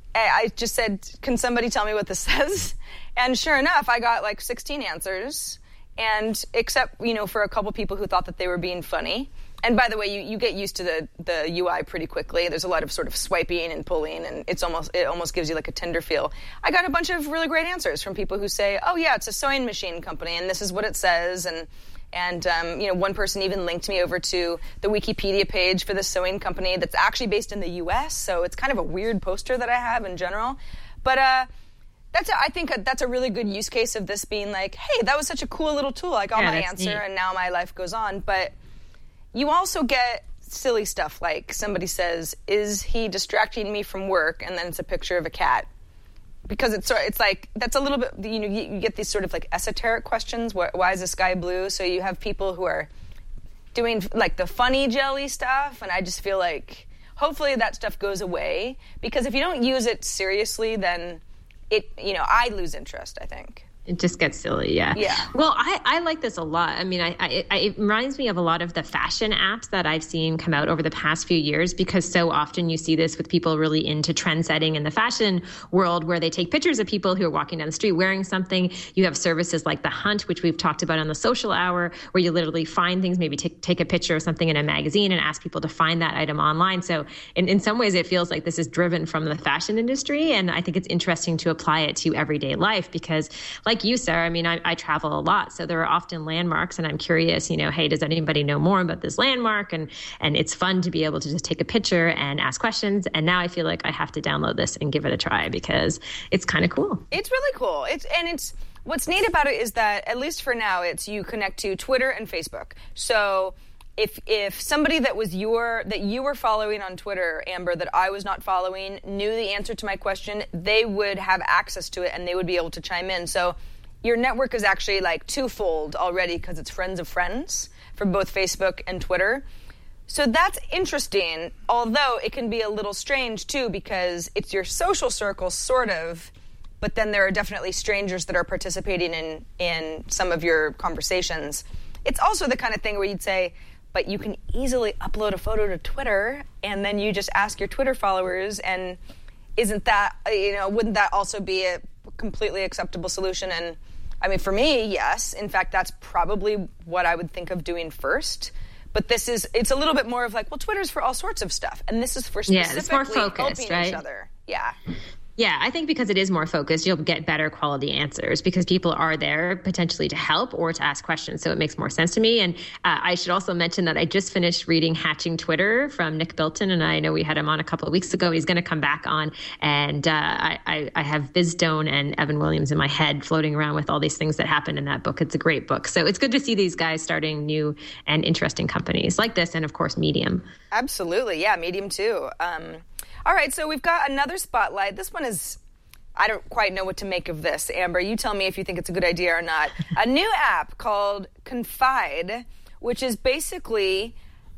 A: I just said, can somebody tell me what this says? And sure enough, I got like sixteen answers, and except, you know, for a couple people who thought that they were being funny. And by the way, you, you get used to the, the U I pretty quickly. There's a lot of sort of swiping and pulling, and it's almost it almost gives you like a Tinder feel. I got a bunch of really great answers from people who say, oh yeah, it's a sewing machine company, and this is what it says, and And, um, you know, one person even linked me over to the Wikipedia page for the sewing company that's actually based in the U S, so it's kind of a weird poster that I have in general. But uh, that's a, I think a, that's a really good use case of this being like, hey, that was such a cool little tool. I got
E: yeah,
A: my answer,
E: neat.
A: And now my life goes on. But you also get silly stuff like somebody says, is he distracting me from work? And then it's a picture of a cat. Because it's it's like, that's a little bit, you know, you get these sort of like esoteric questions. Why is the sky blue? So you have people who are doing like the funny jelly stuff, and I just feel like hopefully that stuff goes away. Because if you don't use it seriously, then it, you know, I lose interest, I think.
E: It just gets silly, yeah.
A: Yeah.
E: Well, I, I like this a lot. I mean, I, I, I it reminds me of a lot of the fashion apps that I've seen come out over the past few years, because so often you see this with people really into trend setting in the fashion world, where they take pictures of people who are walking down the street wearing something. You have services like The Hunt, which we've talked about on the Social Hour, where you literally find things, maybe take take a picture of something in a magazine and ask people to find that item online. So in, in some ways, it feels like this is driven from the fashion industry. And I think it's interesting to apply it to everyday life, because like you, Sarah, I mean, I, I travel a lot, so there are often landmarks, and I'm curious, you know, hey, does anybody know more about this landmark? And and it's fun to be able to just take a picture and ask questions. And now I feel like I have to download this and give it a try, because it's kind of cool.
A: It's really cool. It's and it's what's neat about it is that, at least for now, it's you connect to Twitter and Facebook. So if if somebody that was your that you were following on Twitter, Amber, that I was not following, knew the answer to my question, they would have access to it and they would be able to chime in. So your network is actually like twofold already, because it's friends of friends for both Facebook and Twitter. So that's interesting, although it can be a little strange too, because it's your social circle sort of, but then there are definitely strangers that are participating in, in some of your conversations. It's also the kind of thing where you'd say, but you can easily upload a photo to Twitter and then you just ask your Twitter followers, and isn't that, you know, wouldn't that also be a completely acceptable solution? And I mean, for me, yes. In fact, that's probably what I would think of doing first. But this is, it's a little bit more of like, well, Twitter's for all sorts of stuff. And this is for specifically
E: yeah, it's more focused,
A: helping
E: right?
A: each other. Yeah.
E: Yeah, I think because it is more focused, you'll get better quality answers, because people are there potentially to help or to ask questions. So it makes more sense to me. And uh, I should also mention that I just finished reading Hatching Twitter from Nick Bilton, and I know we had him on a couple of weeks ago. He's going to come back on. And uh, I, I, I have Biz Stone and Evan Williams in my head floating around with all these things that happened in that book. It's a great book. So it's good to see these guys starting new and interesting companies like this, and of course, Medium.
A: Absolutely. Yeah, Medium too. Um, all right, so we've got another spotlight. This one is, I don't quite know what to make of this. Amber, you tell me if you think it's a good idea or not. A new app called Confide, which is basically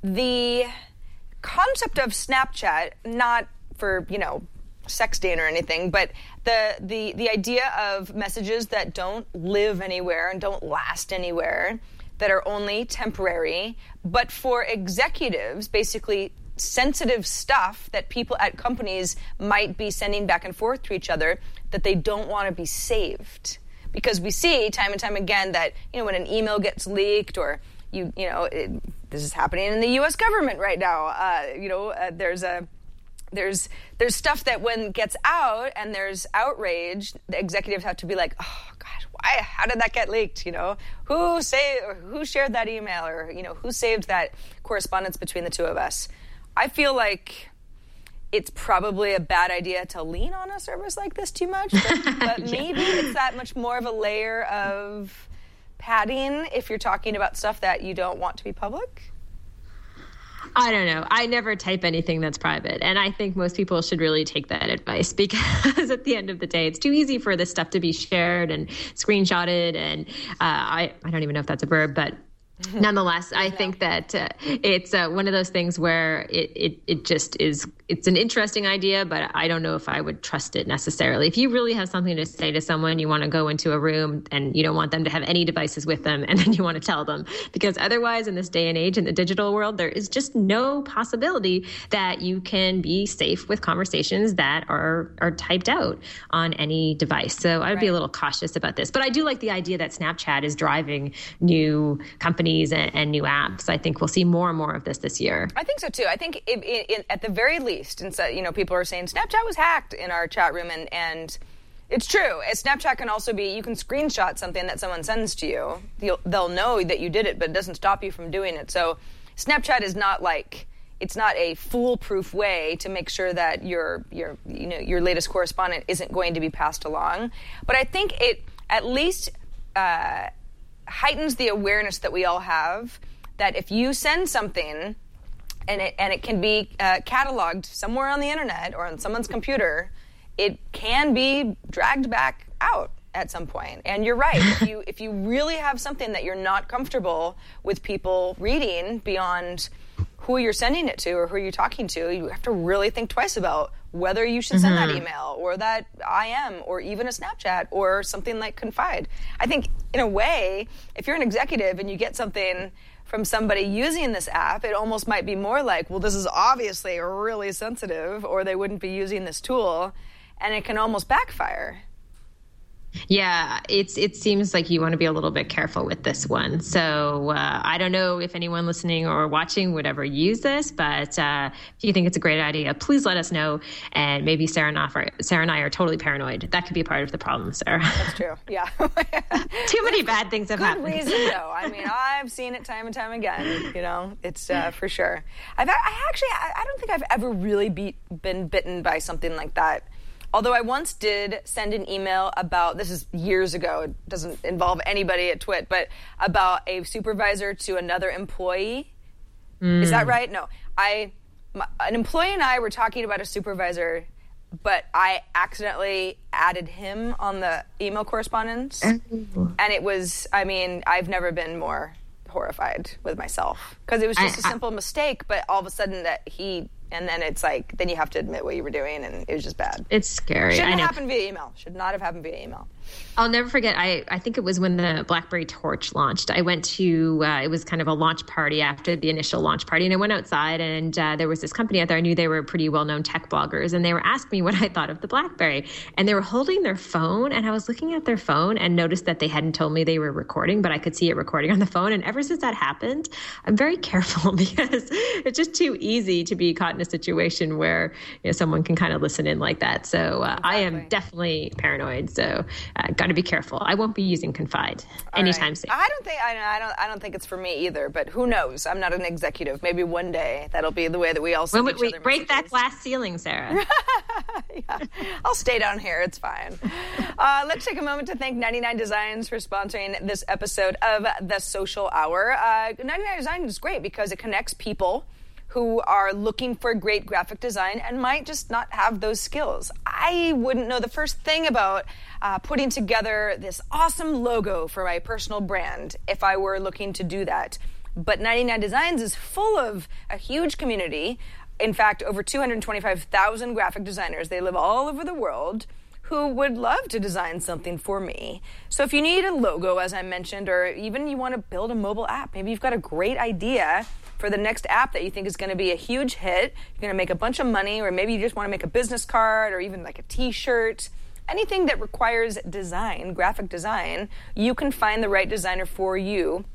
A: the concept of Snapchat, not for, you know, sexting or anything, but the, the, the idea of messages that don't live anywhere and don't last anywhere, that are only temporary, but for executives, basically sensitive stuff that people at companies might be sending back and forth to each other, that they don't want to be saved. Because we see time and time again that, you know, when an email gets leaked, or you you know, it, this is happening in the U S government right now. Uh, you know, uh, there's a there's there's stuff that when it gets out and there's outrage, the executives have to be like, oh gosh, why? How did that get leaked? You know, who say or who shared that email, or you know, who saved that correspondence between the two of us? I feel like it's probably a bad idea to lean on a service like this too much, but, but maybe yeah. it's that much more of a layer of padding if you're talking about stuff that you don't want to be public?
E: I don't know. I never type anything that's private. And I think most people should really take that advice because at the end of the day, it's too easy for this stuff to be shared and screenshotted. And uh, I, I don't even know if that's a verb, but nonetheless, I think that uh, it's uh, one of those things where it, it, it just is, it's an interesting idea, but I don't know if I would trust it necessarily. If you really have something to say to someone, you want to go into a room and you don't want them to have any devices with them, and then you want to tell them, because otherwise in this day and age in the digital world, there is just no possibility that you can be safe with conversations that are, are typed out on any device. So I would right. be a little cautious about this, but I do like the idea that Snapchat is driving new companies And, and new apps. I think we'll see more and more of this this year.
A: I think so too. I think it, it, it, at the very least, and so, you know, people are saying Snapchat was hacked in our chat room, and, and it's true. Snapchat can also be, you can screenshot something that someone sends to you. You'll, they'll know that you did it, but it doesn't stop you from doing it. So Snapchat is not like, it's not a foolproof way to make sure that your your you know your latest correspondent isn't going to be passed along. But I think it at least uh, heightens the awareness that we all have that if you send something and it and it can be uh, cataloged somewhere on the internet or on someone's computer, it can be dragged back out at some point. And you're right. if you if you really have something that you're not comfortable with people reading beyond who you're sending it to or who you're talking to, you have to really think twice about whether you should send mm-hmm. that email or that I M or even a Snapchat or something like Confide. I think, in a way, if you're an executive and you get something from somebody using this app, it almost might be more like, well, this is obviously really sensitive, or they wouldn't be using this tool, and it can almost backfire.
E: Yeah, it's it seems like you want to be a little bit careful with this one. So uh, I don't know if anyone listening or watching would ever use this, but uh, if you think it's a great idea, please let us know. And maybe Sarah and, I, Sarah and I are totally paranoid. That could be a part of the problem, Sarah.
A: That's true. Yeah.
E: Too many bad things have
A: Good
E: happened.
A: Good reason, though. I mean, I've seen it time and time again. You know, it's uh, for sure. I've I actually I, I don't think I've ever really be, been bitten by something like that. Although I once did send an email about, this is years ago, it doesn't involve anybody at Twit, but about a supervisor to another employee. Mm. Is that right? No. I, my, an employee and I were talking about a supervisor, but I accidentally added him on the email correspondence. Mm. And it was, I mean, I've never been more horrified with myself. Because it was just I, a simple I, mistake, but all of a sudden that he... And then it's like, then you have to admit what you were doing, and it was just bad.
E: It's scary.
A: Shouldn't
E: I
A: have
E: know.
A: happened via email. Should not have happened via email.
E: I'll never forget, I, I think it was when the BlackBerry Torch launched. I went to, uh, it was kind of a launch party after the initial launch party, and I went outside, and uh, there was this company out there. I knew they were pretty well-known tech bloggers, and they were asking me what I thought of the BlackBerry. And they were holding their phone, and I was looking at their phone and noticed that they hadn't told me they were recording, but I could see it recording on the phone. And ever since that happened, I'm very careful because it's just too easy to be caught in a situation where where you know, someone can kind of listen in like that. So uh, exactly. I am definitely paranoid. So uh, got to be careful. I won't be using Confide All anytime
A: right.
E: soon.
A: I don't think I, I don't I don't think it's for me either. But who knows? I'm not an executive. Maybe one day that'll be the way that we all send
E: when
A: each
E: we,
A: other
E: we break
A: messages.
E: that glass ceiling, Sarah.
A: Yeah. I'll stay down here. It's fine. Uh, let's take a moment to thank ninety-nine Designs for sponsoring this episode of The Social Hour. Uh, ninety-nine Designs is great because it connects people who are looking for great graphic design and might just not have those skills. I wouldn't know the first thing about uh, putting together this awesome logo for my personal brand if I were looking to do that. But ninety-nine Designs is full of a huge community. In fact, over two hundred twenty-five thousand graphic designers. They live all over the world who would love to design something for me. So if you need a logo, as I mentioned, or even you want to build a mobile app, maybe you've got a great idea for the next app that you think is going to be a huge hit, you're going to make a bunch of money, or maybe you just want to make a business card or even like a t-shirt, anything that requires design, graphic design, you can find the right designer for you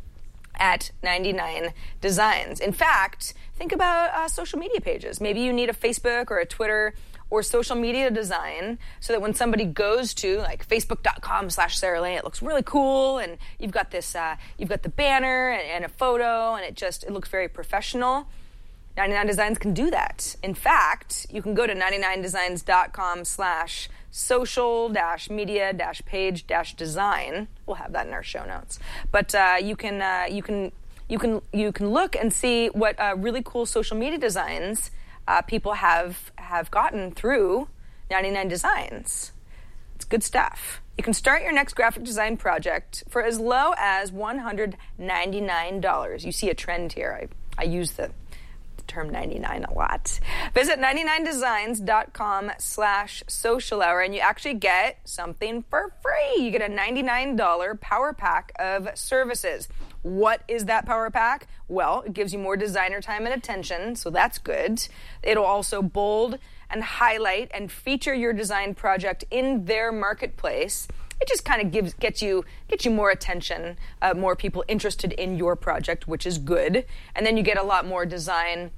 A: at ninety-nine Designs. In fact, think about uh, social media pages. Maybe you need a Facebook or a Twitter or social media design so that when somebody goes to like facebook.com slash Sarah Lane, it looks really cool, and you've got this, uh, you've got the banner and, and a photo, and it just, it looks very professional. ninety-nine Designs can do that. In fact, you can go to ninety-nine designs dot com slash social dash media dash page dash design. We'll have that in our show notes. But uh, you can uh, you can you can you can look and see what uh, really cool social media designs uh, people have have gotten through ninety-nine Designs. It's good stuff. You can start your next graphic design project for as low as one hundred ninety-nine dollars. You see a trend here. I, I use the term ninety-nine a lot. Visit ninety-nine designs dot com slash social hour and you actually get something for free. You get a ninety-nine dollars power pack of services. What is that power pack? Well, it gives you more designer time and attention, so that's good. It'll also bold and highlight and feature your design project in their marketplace. It just kind of gives gets you gets you more attention, uh, more people interested in your project, which is good. And then you get a lot more design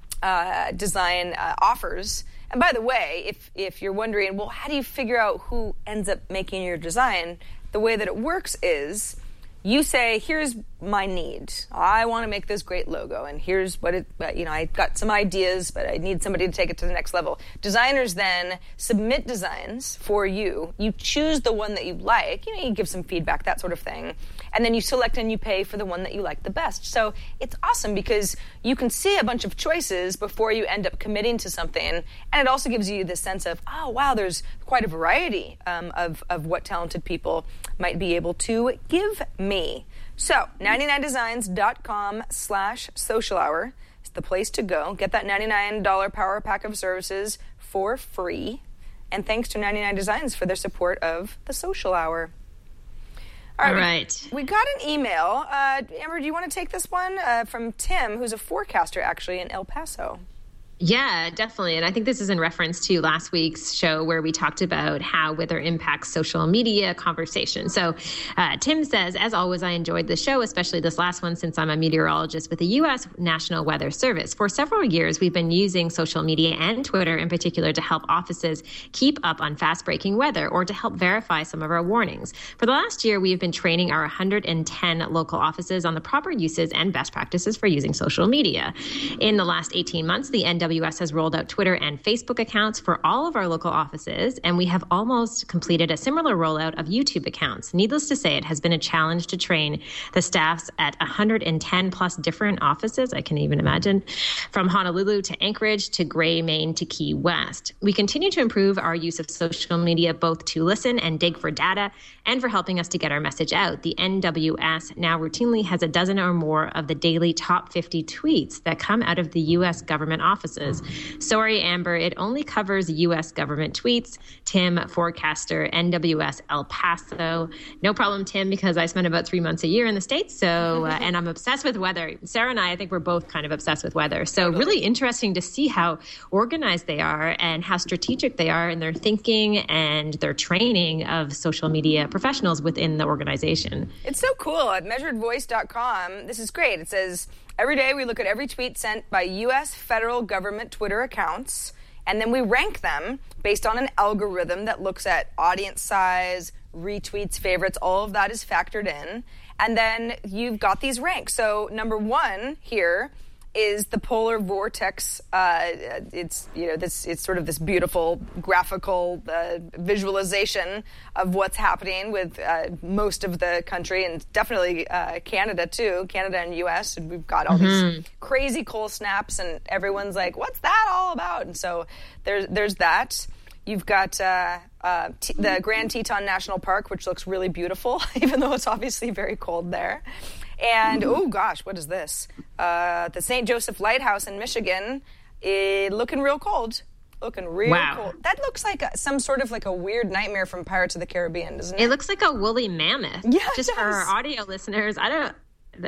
A: uh, design uh, offers. And by the way, if if you're wondering, well, how do you figure out who ends up making your design? The way that it works is you say, here's my need. I want to make this great logo, and here's what it, you know, I got some ideas, but I need somebody to take it to the next level. Designers then submit designs for you. You choose the one that you like. You know, you give some feedback, that sort of thing. And then you select and you pay for the one that you like the best. So it's awesome because you can see a bunch of choices before you end up committing to something. And it also gives you the sense of, oh, wow, there's quite a variety um, of, of what talented people might be able to give me. So ninety-nine designs dot com slash social hour is the place to go. Get that ninety-nine dollars power pack of services for free. And thanks to ninety-nine Designs for their support of the social hour. All right.
E: All right.
A: We, we got an email. Uh, Amber, do you want to take this one? Uh, from Tim, who's a forecaster actually in El Paso.
E: Yeah, definitely. And I think this is in reference to last week's show where we talked about how weather impacts social media conversation. So uh, Tim says, as always, I enjoyed the show, especially this last one, since I'm a meteorologist with the U S National Weather Service. For several years, we've been using social media and Twitter in particular to help offices keep up on fast-breaking weather or to help verify some of our warnings. For the last year, we've been training our one hundred ten local offices on the proper uses and best practices for using social media. In the last eighteen months, the N W S has rolled out Twitter and Facebook accounts for all of our local offices, and we have almost completed a similar rollout of YouTube accounts. Needless to say, it has been a challenge to train the staffs at one hundred ten plus different offices, I can even imagine, from Honolulu to Anchorage to Gray, Maine to Key West. We continue to improve our use of social media both to listen and dig for data and for helping us to get our message out. The N W S now routinely has a dozen or more of the daily top fifty tweets that come out of the U S government offices. Sorry, Amber, it only covers U S government tweets. Tim, forecaster, N W S El Paso. No problem, Tim, because I spend about three months a year in the States, so uh, and I'm obsessed with weather. Sarah and I, I think we're both kind of obsessed with weather. So really interesting to see how organized they are and how strategic they are in their thinking and their training of social media professionals within the organization.
A: It's so cool. At measured voice dot com, this is great. It says, every day we look at every tweet sent by U S federal government Twitter accounts, and then we rank them based on an algorithm that looks at audience size, retweets, favorites, all of that is factored in. And then you've got these ranks. So number one here is the polar vortex. Uh, it's, you know, this, it's sort of this beautiful graphical uh, visualization of what's happening with uh, most of the country, and definitely uh, Canada too, Canada and U S. And we've got all mm-hmm. these crazy cold snaps, and everyone's like, what's that all about? And so there's, there's that. You've got uh, uh, T- the Grand Teton National Park, which looks really beautiful, even though it's obviously very cold there. And, oh gosh, what is this? Uh, the Saint Joseph Lighthouse in Michigan, it, looking real cold. Looking real
E: wow.
A: cold. That looks like a, some sort of like a weird nightmare from Pirates of the Caribbean, doesn't it?
E: It looks like a woolly mammoth.
A: Yeah,
E: Just for our audio listeners, I don't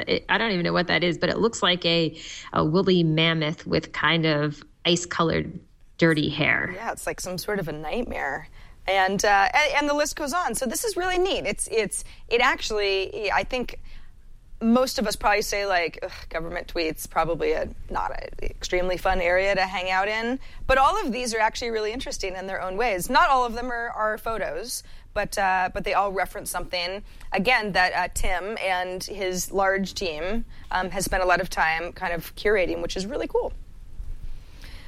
E: I don't even know what that is, but it looks like a, a woolly mammoth with kind of ice-colored dirty hair.
A: Yeah, it's like some sort of a nightmare. And, uh, and and the list goes on. So this is really neat. It's it's it actually, I think most of us probably say like ugh, government tweets, probably a not an extremely fun area to hang out in. But all of these are actually really interesting in their own ways. Not all of them are, are photos, but uh, but they all reference something, again, that uh, Tim and his large team um, has spent a lot of time kind of curating, which is really cool.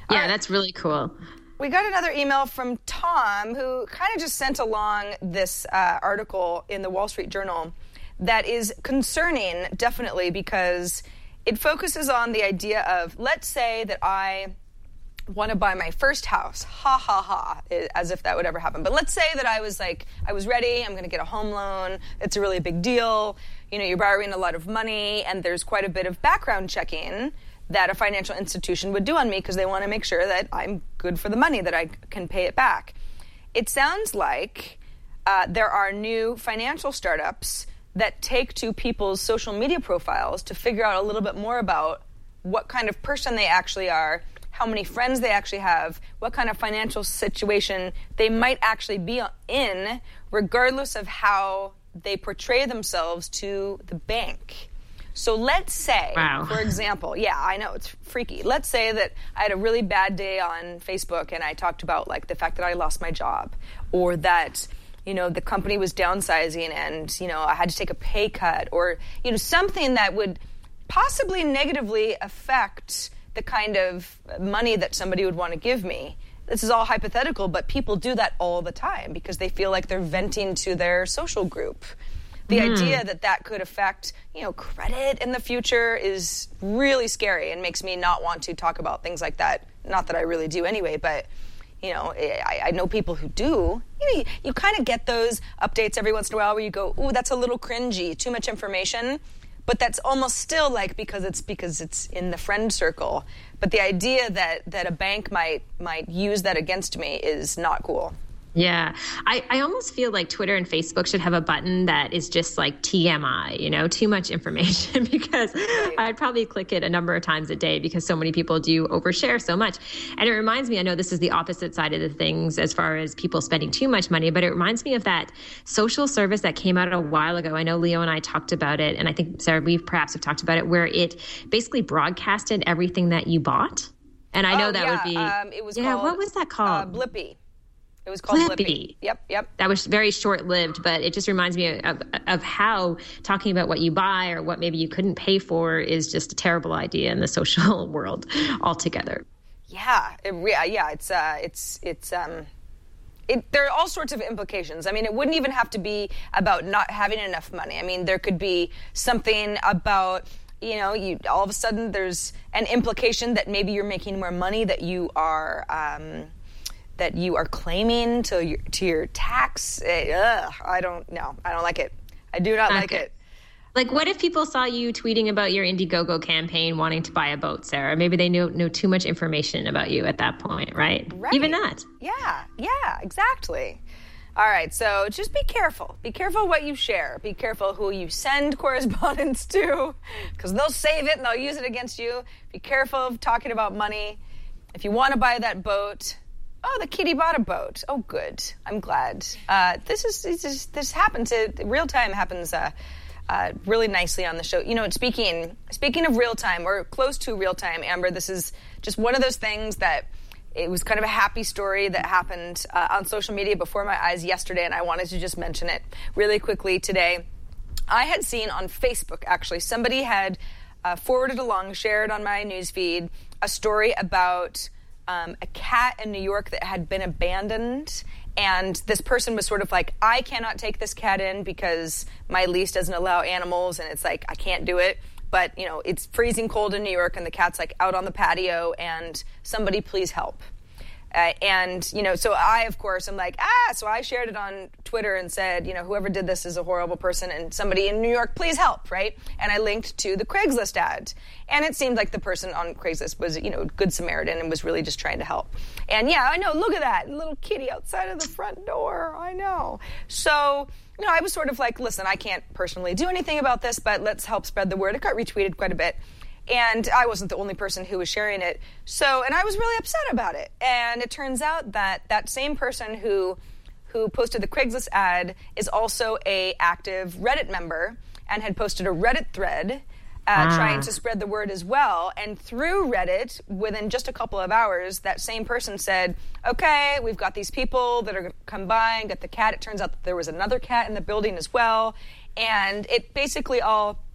E: Yeah, that's really cool.
A: We got another email from Tom, who kind of just sent along this uh, article in the Wall Street Journal that is concerning, definitely, because it focuses on the idea of, let's say that I want to buy my first house. Ha, ha, ha, as if that would ever happen. But let's say that I was like, I was ready, I'm going to get a home loan. It's a really big deal. You know, you're borrowing a lot of money, and there's quite a bit of background checking that a financial institution would do on me because they want to make sure that I'm good for the money, that I can pay it back. It sounds like uh, there are new financial startups that take to people's social media profiles to figure out a little bit more about what kind of person they actually are, how many friends they actually have, what kind of financial situation they might actually be in, regardless of how they portray themselves to the bank. So let's say, wow. for example, yeah, I know, it's freaky. Let's say that I had a really bad day on Facebook and I talked about, like, the fact that I lost my job, or that, you know, the company was downsizing and, you know, I had to take a pay cut, or, you know, something that would possibly negatively affect the kind of money that somebody would want to give me. This is all hypothetical, but people do that all the time because they feel like they're venting to their social group. The mm. idea that that could affect, you know, credit in the future is really scary and makes me not want to talk about things like that. Not that I really do anyway, but, you know, I, I know people who do. You know, you, you kind of get those updates every once in a while where you go, ooh, that's a little cringy, too much information. But that's almost still like because it's because it's in the friend circle. But the idea that, that a bank might might use that against me is not cool.
E: Yeah, I, I almost feel like Twitter and Facebook should have a button that is just like T M I, you know, too much information, because I'd probably click it a number of times a day because so many people do overshare so much. And it reminds me, I know this is the opposite side of the things as far as people spending too much money, but it reminds me of that social service that came out a while ago. I know Leo and I talked about it, and I think, Sarah, we perhaps have talked about it, where it basically broadcasted everything that you bought. And I know
A: oh,
E: that
A: yeah.
E: would be,
A: um, it was
E: yeah,
A: called,
E: what was that called?
A: Uh, Blippy. It was called Blippy. Blippy. Yep, yep.
E: That was very short-lived, but it just reminds me of, of how talking about what you buy or what maybe you couldn't pay for is just a terrible idea in the social world altogether.
A: Yeah, it, yeah, it's uh, it's it's um, it, there are all sorts of implications. I mean, it wouldn't even have to be about not having enough money. I mean, there could be something about, you know, you all of a sudden there's an implication that maybe you're making more money that you are. Um, that you are claiming to your, to your tax. Ugh, I don't know. I don't like it. I do not okay. like it.
E: Like, what if people saw you tweeting about your Indiegogo campaign wanting to buy a boat, Sarah? Maybe they knew, knew too much information about you at that point, right?
A: Right.
E: Even that.
A: Yeah, yeah, exactly. All right, so just be careful. Be careful what you share. Be careful who you send correspondence to, because they'll save it and they'll use it against you. Be careful of talking about money. If you want to buy that boat... Oh, the kitty bought a boat. Oh, good. I'm glad. Uh, this is this, this happens. It, real time happens uh, uh, really nicely on the show. You know, speaking speaking of real time, or close to real time, Amber, this is just one of those things that it was kind of a happy story that happened uh, on social media before my eyes yesterday, and I wanted to just mention it really quickly today. I had seen on Facebook, actually, somebody had uh, forwarded along, shared on my newsfeed, a story about Um, a cat in New York that had been abandoned, and this person was sort of like, I cannot take this cat in because my lease doesn't allow animals, and it's like, I can't do it. But, you know, it's freezing cold in New York, and the cat's like out on the patio, and somebody please help. Uh, and, you know, so I, of course, am like, ah, so I shared it on Twitter and said, you know, whoever did this is a horrible person and somebody in New York, please help, right? And I linked to the Craigslist ad. And it seemed like the person on Craigslist was, you know, Good Samaritan and was really just trying to help. And yeah, I know, look at that, little kitty outside of the front door, I know. So, you know, I was sort of like, listen, I can't personally do anything about this, but let's help spread the word. It got retweeted quite a bit. And I wasn't the only person who was sharing it. So, and I was really upset about it. And it turns out that that same person who who posted the Craigslist ad is also a active Reddit member and had posted a Reddit thread uh, ah. trying to spread the word as well. And through Reddit, within just a couple of hours, that same person said, okay, we've got these people that are going to come by and get the cat. It turns out that there was another cat in the building as well. And it basically all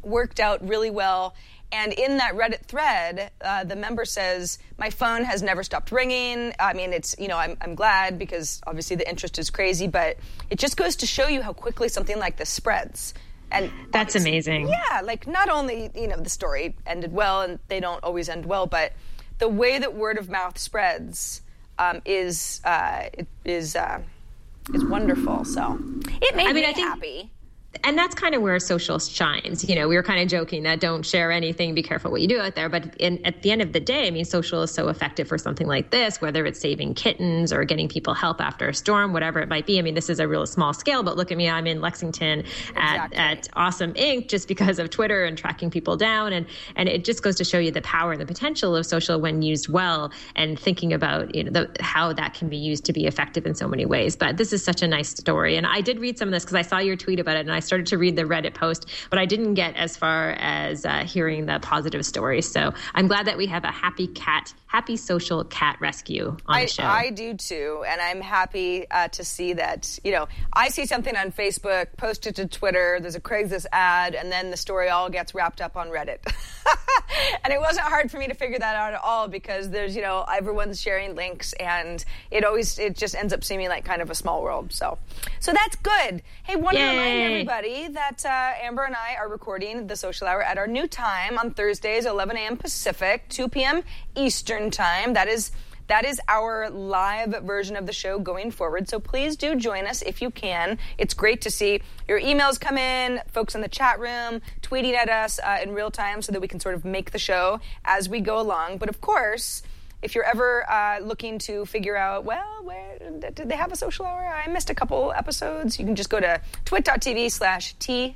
A: worked out really well. And in that Reddit thread, uh, the member says, my phone has never stopped ringing. I mean, it's, you know, I'm, I'm glad because obviously the interest is crazy, but it just goes to show you how quickly something like this spreads. And
E: that's amazing.
A: Yeah, like not only, you know, the story ended well, and they don't always end well, but the way that word of mouth spreads um, is uh, it is uh, is wonderful. So it made
E: I mean,
A: me
E: I think-
A: happy.
E: And that's kind of where social shines. You know, we were kind of joking that don't share anything, be careful what you do out there. But in, at the end of the day, I mean, social is so effective for something like this, whether it's saving kittens or getting people help after a storm, whatever it might be. I mean, this is a real small scale, but look at me, I'm in Lexington at,
A: Exactly.
E: at Awesome Incorporated just because of Twitter and tracking people down. And, and it just goes to show you the power and the potential of social when used well, and thinking about, you know, the, how that can be used to be effective in so many ways. But this is such a nice story. And I did read some of this because I saw your tweet about it, and I started to read the Reddit post, but I didn't get as far as uh, hearing the positive stories. So I'm glad that we have a happy cat, happy social cat rescue on
A: I,
E: the show.
A: I do too, and I'm happy uh, to see that, you know, I see something on Facebook, post it to Twitter, there's a Craigslist ad, and then the story all gets wrapped up on Reddit. And it wasn't hard for me to figure that out at all, because there's, you know, everyone's sharing links, and it always, it just ends up seeming like kind of a small world. So, so that's good. Hey, want to
E: Yay.
A: remind everybody that uh, Amber and I are recording the Social Hour at our new time on Thursdays, eleven a.m. Pacific, two p.m. Eastern Time. That is That is our live version of the show going forward. So please do join us if you can. It's great to see your emails come in, folks in the chat room tweeting at us uh, in real time so that we can sort of make the show as we go along. But of course, if you're ever uh, looking to figure out, well, where did they have a social hour? I missed a couple episodes. You can just go to twit.tv slash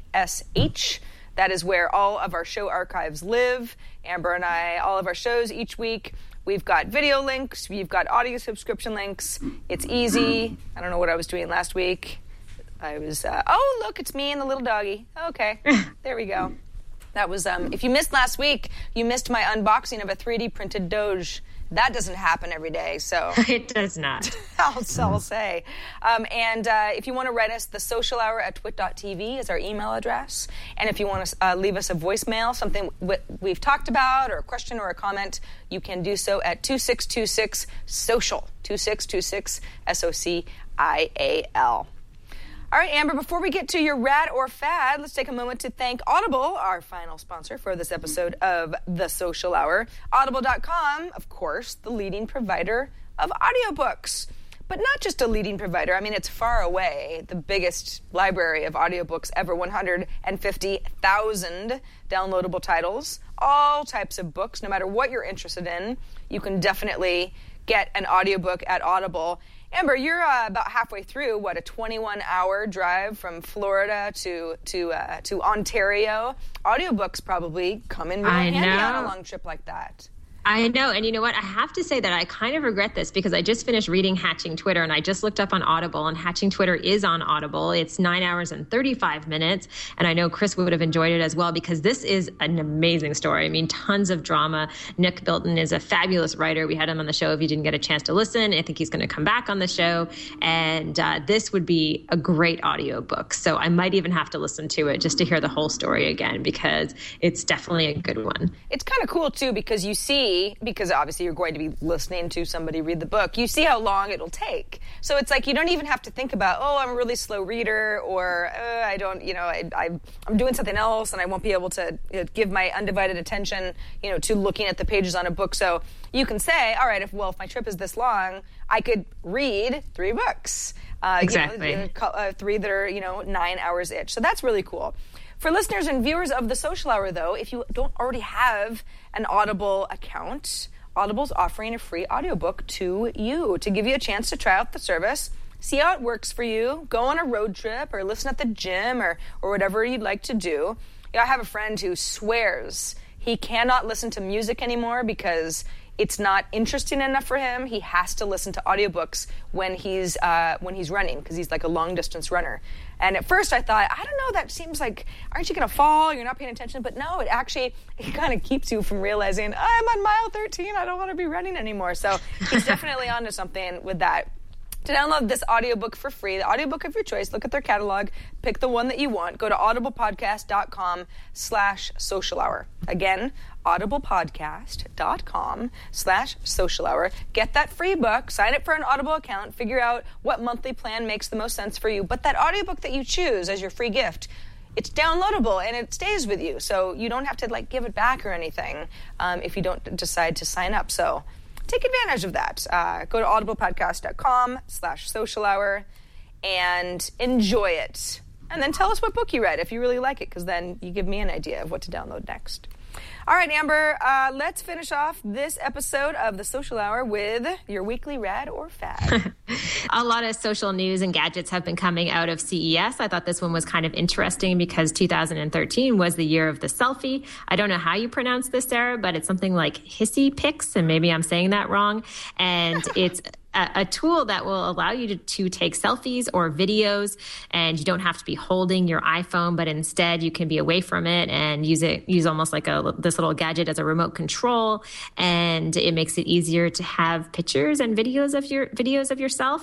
A: TSH. That is where all of our show archives live. Amber and I, all of our shows each week. We've got video links. We've got audio subscription links. It's easy. I don't know what I was doing last week. I was, uh, oh, look, it's me and the little doggy. Okay, there we go. That was, um, if you missed last week, you missed my unboxing of a three D printed Doge. That doesn't happen every day, so.
E: It does not.
A: I'll, I'll say. Um, and uh, if you want to write us, the social hour at twit.tv is our email address. And if you want to uh, leave us a voicemail, something w- we've talked about, or a question or a comment, you can do so at two six two six social, two six two six S O C I A L. All right, Amber, before we get to your rad or fad, let's take a moment to thank Audible, our final sponsor for this episode of The Social Hour. Audible dot com, of course, the leading provider of audiobooks. But not just a leading provider. I mean, it's far away the biggest library of audiobooks ever, one hundred fifty thousand downloadable titles, all types of books, no matter what you're interested in. You can definitely get an audiobook at Audible. Amber, you're uh, about halfway through, what, a twenty-one hour drive from Florida to to uh, to Ontario. Audiobooks probably come in really
E: I
A: handy
E: know.
A: on a long trip like that.
E: I know. And you know what? I have to say that I kind of regret this because I just finished reading Hatching Twitter, and I just looked up on Audible, and Hatching Twitter is on Audible. It's nine hours and thirty-five minutes. And I know Chris would have enjoyed it as well because this is an amazing story. I mean, tons of drama. Nick Bilton is a fabulous writer. We had him on the show if you didn't get a chance to listen. I think he's going to come back on the show. And uh, this would be a great audiobook. So I might even have to listen to it just to hear the whole story again because it's definitely a good one.
A: It's kind of cool, too, because you see, because obviously you're going to be listening to somebody read the book, you see how long it'll take. So it's like you don't even have to think about, oh, I'm a really slow reader, or uh, I don't, you know, I, I, I'm doing something else and I won't be able to you know, give my undivided attention, you know, to looking at the pages on a book. So you can say, all right, if well, if my trip is this long, I could read three books. Uh,
E: Exactly.
A: You know, uh, three that are, you know, nine hours each. So that's really cool. For listeners and viewers of The Social Hour, though, if you don't already have an Audible account, Audible's offering a free audiobook to you to give you a chance to try out the service, see how it works for you, go on a road trip or listen at the gym or, or whatever you'd like to do. Yeah, I have a friend who swears he cannot listen to music anymore because it's not interesting enough for him. He has to listen to audiobooks when he's uh, when he's running because he's like a long distance runner. And at first I thought, I don't know, that seems like, aren't you going to fall? You're not paying attention. But no, it actually, it kind of keeps you from realizing, I'm on mile thirteen. I don't want to be running anymore. So he's definitely onto something with that. To download this audiobook for free, the audiobook of your choice, look at their catalog, pick the one that you want, go to audiblepodcast.com slash social hour. Again, audiblepodcast.com slash social hour. Get that free book, sign up for an Audible account, figure out what monthly plan makes the most sense for you. But that audiobook that you choose as your free gift, it's downloadable and it stays with you. So you don't have to like give it back or anything um, if you don't decide to sign up. So take advantage of that. Uh, go to audiblepodcast.com slash social hour and enjoy it. And then tell us what book you read if you really like it, because then you give me an idea of what to download next. All right, Amber, uh, let's finish off this episode of the Social Hour with your weekly rad or fad.
E: A lot of social news and gadgets have been coming out of C E S. I thought this one was kind of interesting because two thousand thirteen was the year of the selfie. I don't know how you pronounce this, Sarah, but it's something like Hissy Pics, and maybe I'm saying that wrong. And it's a, a tool that will allow you to, to take selfies or videos, and you don't have to be holding your iPhone, but instead you can be away from it and use it, use almost like a this little gadget as a remote control, and it makes it easier to have pictures and videos of your videos of yourself.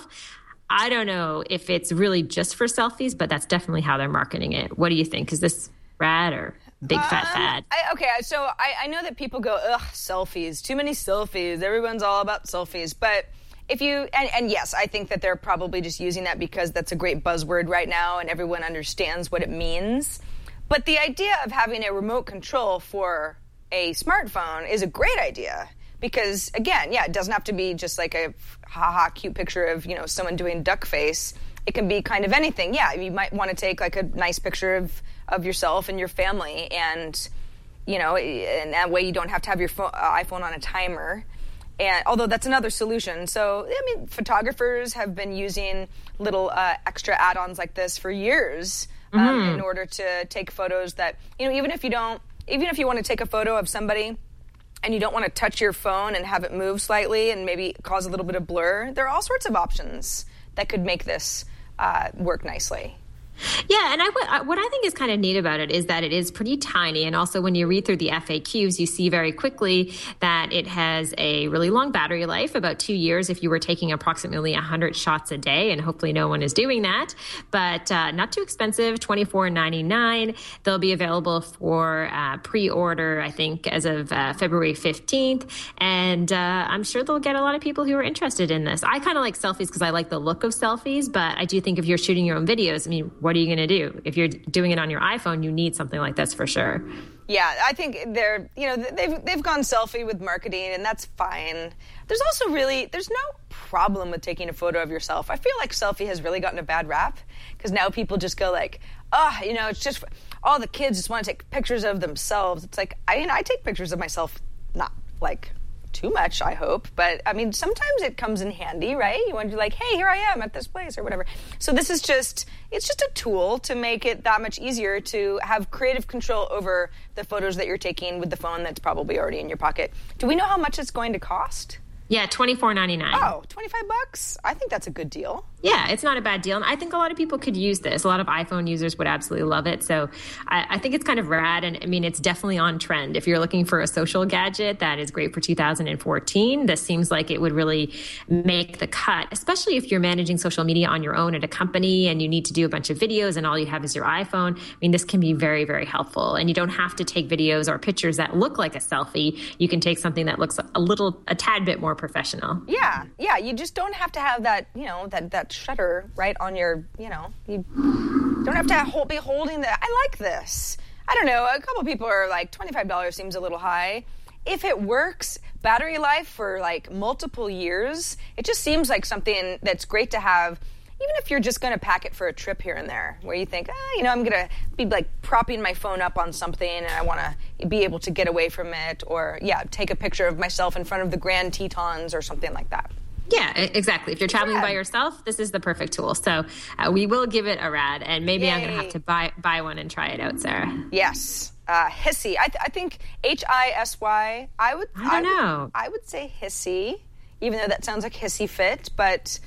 E: I don't know if it's really just for selfies, but that's definitely how they're marketing it. What do you think? Is this rad or big fat
A: um,
E: fad?
A: I, okay, so I, I know that people go, ugh, selfies, too many selfies. Everyone's all about selfies, but if you, and, and yes, I think that they're probably just using that because that's a great buzzword right now and everyone understands what it means. But the idea of having a remote control for a smartphone is a great idea because, again, yeah, it doesn't have to be just like a ha-ha cute picture of, you know, someone doing duck face. It can be kind of anything. Yeah, you might want to take like a nice picture of, of yourself and your family, and, you know, and that way you don't have to have your phone, uh, iPhone on a timer. And although that's another solution. So, I mean, photographers have been using little uh, extra add-ons like this for years um, mm-hmm. in order to take photos that, you know, even if you don't, even if you want to take a photo of somebody and you don't want to touch your phone and have it move slightly and maybe cause a little bit of blur, there are all sorts of options that could make this uh, work nicely.
E: Yeah, and I, what I think is kind of neat about it is that it is pretty tiny, and also when you read through the F A Qs, you see very quickly that it has a really long battery life, about two years if you were taking approximately one hundred shots a day, and hopefully no one is doing that, but uh, not too expensive, twenty-four ninety-nine. They'll be available for uh, pre-order, I think, as of uh, February fifteenth, and uh, I'm sure they'll get a lot of people who are interested in this. I kind of like selfies because I like the look of selfies, but I do think if you're shooting your own videos, I mean, what are you going to do? If you're doing it on your iPhone, you need something like this for sure.
A: Yeah, I think they're, you know, they've they've gone selfie with marketing, and that's fine. There's also really, there's no problem with taking a photo of yourself. I feel like selfie has really gotten a bad rap because now people just go like, oh, you know, it's just, all the kids just want to take pictures of themselves. It's like, I mean, I take pictures of myself, not like too much, I hope, but I mean, sometimes it comes in handy, right? You want to be like, hey, here I am at this place or whatever. So this is just, it's just a tool to make it that much easier to have creative control over the photos that you're taking with the phone that's probably already in your pocket. Do we know how much it's going to cost?
E: Yeah, twenty-four ninety-nine.
A: Oh, twenty-five bucks? I think that's a good deal.
E: Yeah, it's not a bad deal. And I think a lot of people could use this. A lot of iPhone users would absolutely love it. So I, I think it's kind of rad. And I mean, it's definitely on trend. If you're looking for a social gadget that is great for two thousand fourteen, this seems like it would really make the cut, especially if you're managing social media on your own at a company and you need to do a bunch of videos and all you have is your iPhone. I mean, this can be very, very helpful. And you don't have to take videos or pictures that look like a selfie. You can take something that looks a little, a tad bit more professional.
A: Yeah, yeah. You just don't have to have that, you know, that, that shutter right on your, you know, you don't have to hold, be holding that. I like this. I don't know. A couple people are like, twenty-five dollars seems a little high. If it works, battery life for like multiple years, it just seems like something that's great to have, even if you're just going to pack it for a trip here and there, where you think, ah, you know, I'm going to be like propping my phone up on something and I want to be able to get away from it, or, yeah, take a picture of myself in front of the Grand Tetons or something like that.
E: Yeah, exactly. If you're traveling
A: rad.
E: by yourself, this is the perfect tool. So uh, we will give it a rad, and maybe Yay. I'm going to have to buy buy one and try it out, Sarah.
A: Yes. Uh, Hissy. I, th- I think H I S Y. I would.
E: I don't
A: I
E: know.
A: Would, I would say Hissy, even though that sounds like Hissy Fit, but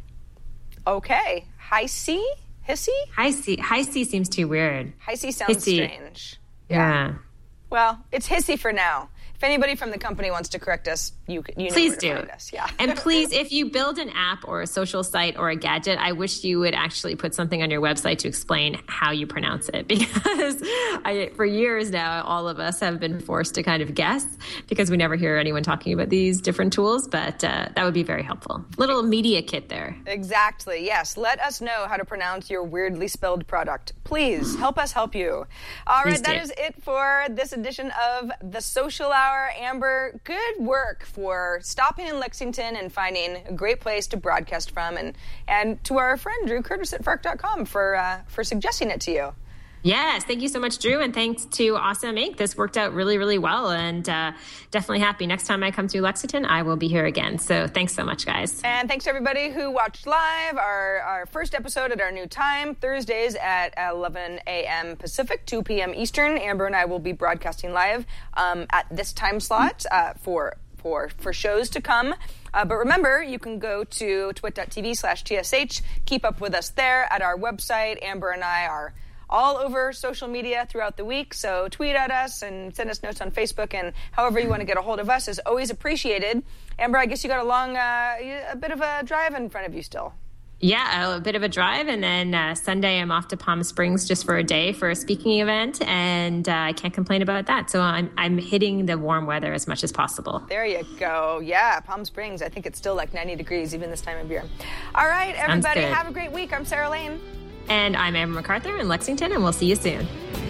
A: okay. Hissy? Hissy?
E: Hissy. Hissy seems too weird.
A: Hissy sounds
E: Hissy.
A: strange.
E: Yeah.
A: Well, it's hissy for now. If anybody from the company wants to correct us, you you know
E: please
A: where to
E: do.
A: find us. Yeah.
E: And please, if you build an app or a social site or a gadget, I wish you would actually put something on your website to explain how you pronounce it, because I, for years now, all of us have been forced to kind of guess because we never hear anyone talking about these different tools. But uh, that would be very helpful. Little media kit there.
A: Exactly. Yes. Let us know how to pronounce your weirdly spelled product. Please help us help you. All right.
E: Please
A: that
E: do.
A: is it for this edition of The Social Hour. Amber, good work for stopping in Lexington and finding a great place to broadcast from, and and to our friend Drew Curtis at Fark dot com for uh, for suggesting it to you.
E: Yes, thank you so much, Drew, and thanks to Awesome Incorporated. This worked out really, really well, and uh, definitely happy. Next time I come to Lexington, I will be here again. So thanks so much, guys.
A: And thanks to everybody who watched live. Our, our first episode at our new time, Thursdays at eleven a.m. Pacific, two p.m. Eastern. Amber and I will be broadcasting live um, at this time slot uh, for for for shows to come. Uh, but remember, you can go to twit.tv slash TSH. Keep up with us there at our website. Amber and I are all over social media throughout the week, so tweet at us and send us notes on Facebook, and however you want to get a hold of us is always appreciated. Amber, I guess you got a long, uh, a bit of a drive in front of you still.
E: Yeah, a bit of a drive, and then uh, Sunday I'm off to Palm Springs just for a day for a speaking event, and uh, I can't complain about that. So I'm I'm hitting the warm weather as much as possible.
A: There you go. Yeah, Palm Springs. I think it's still like ninety degrees even this time of year. All right, everybody, have a great week. I'm Sarah Lane.
E: And I'm Amber MacArthur in Lexington, and we'll see you soon.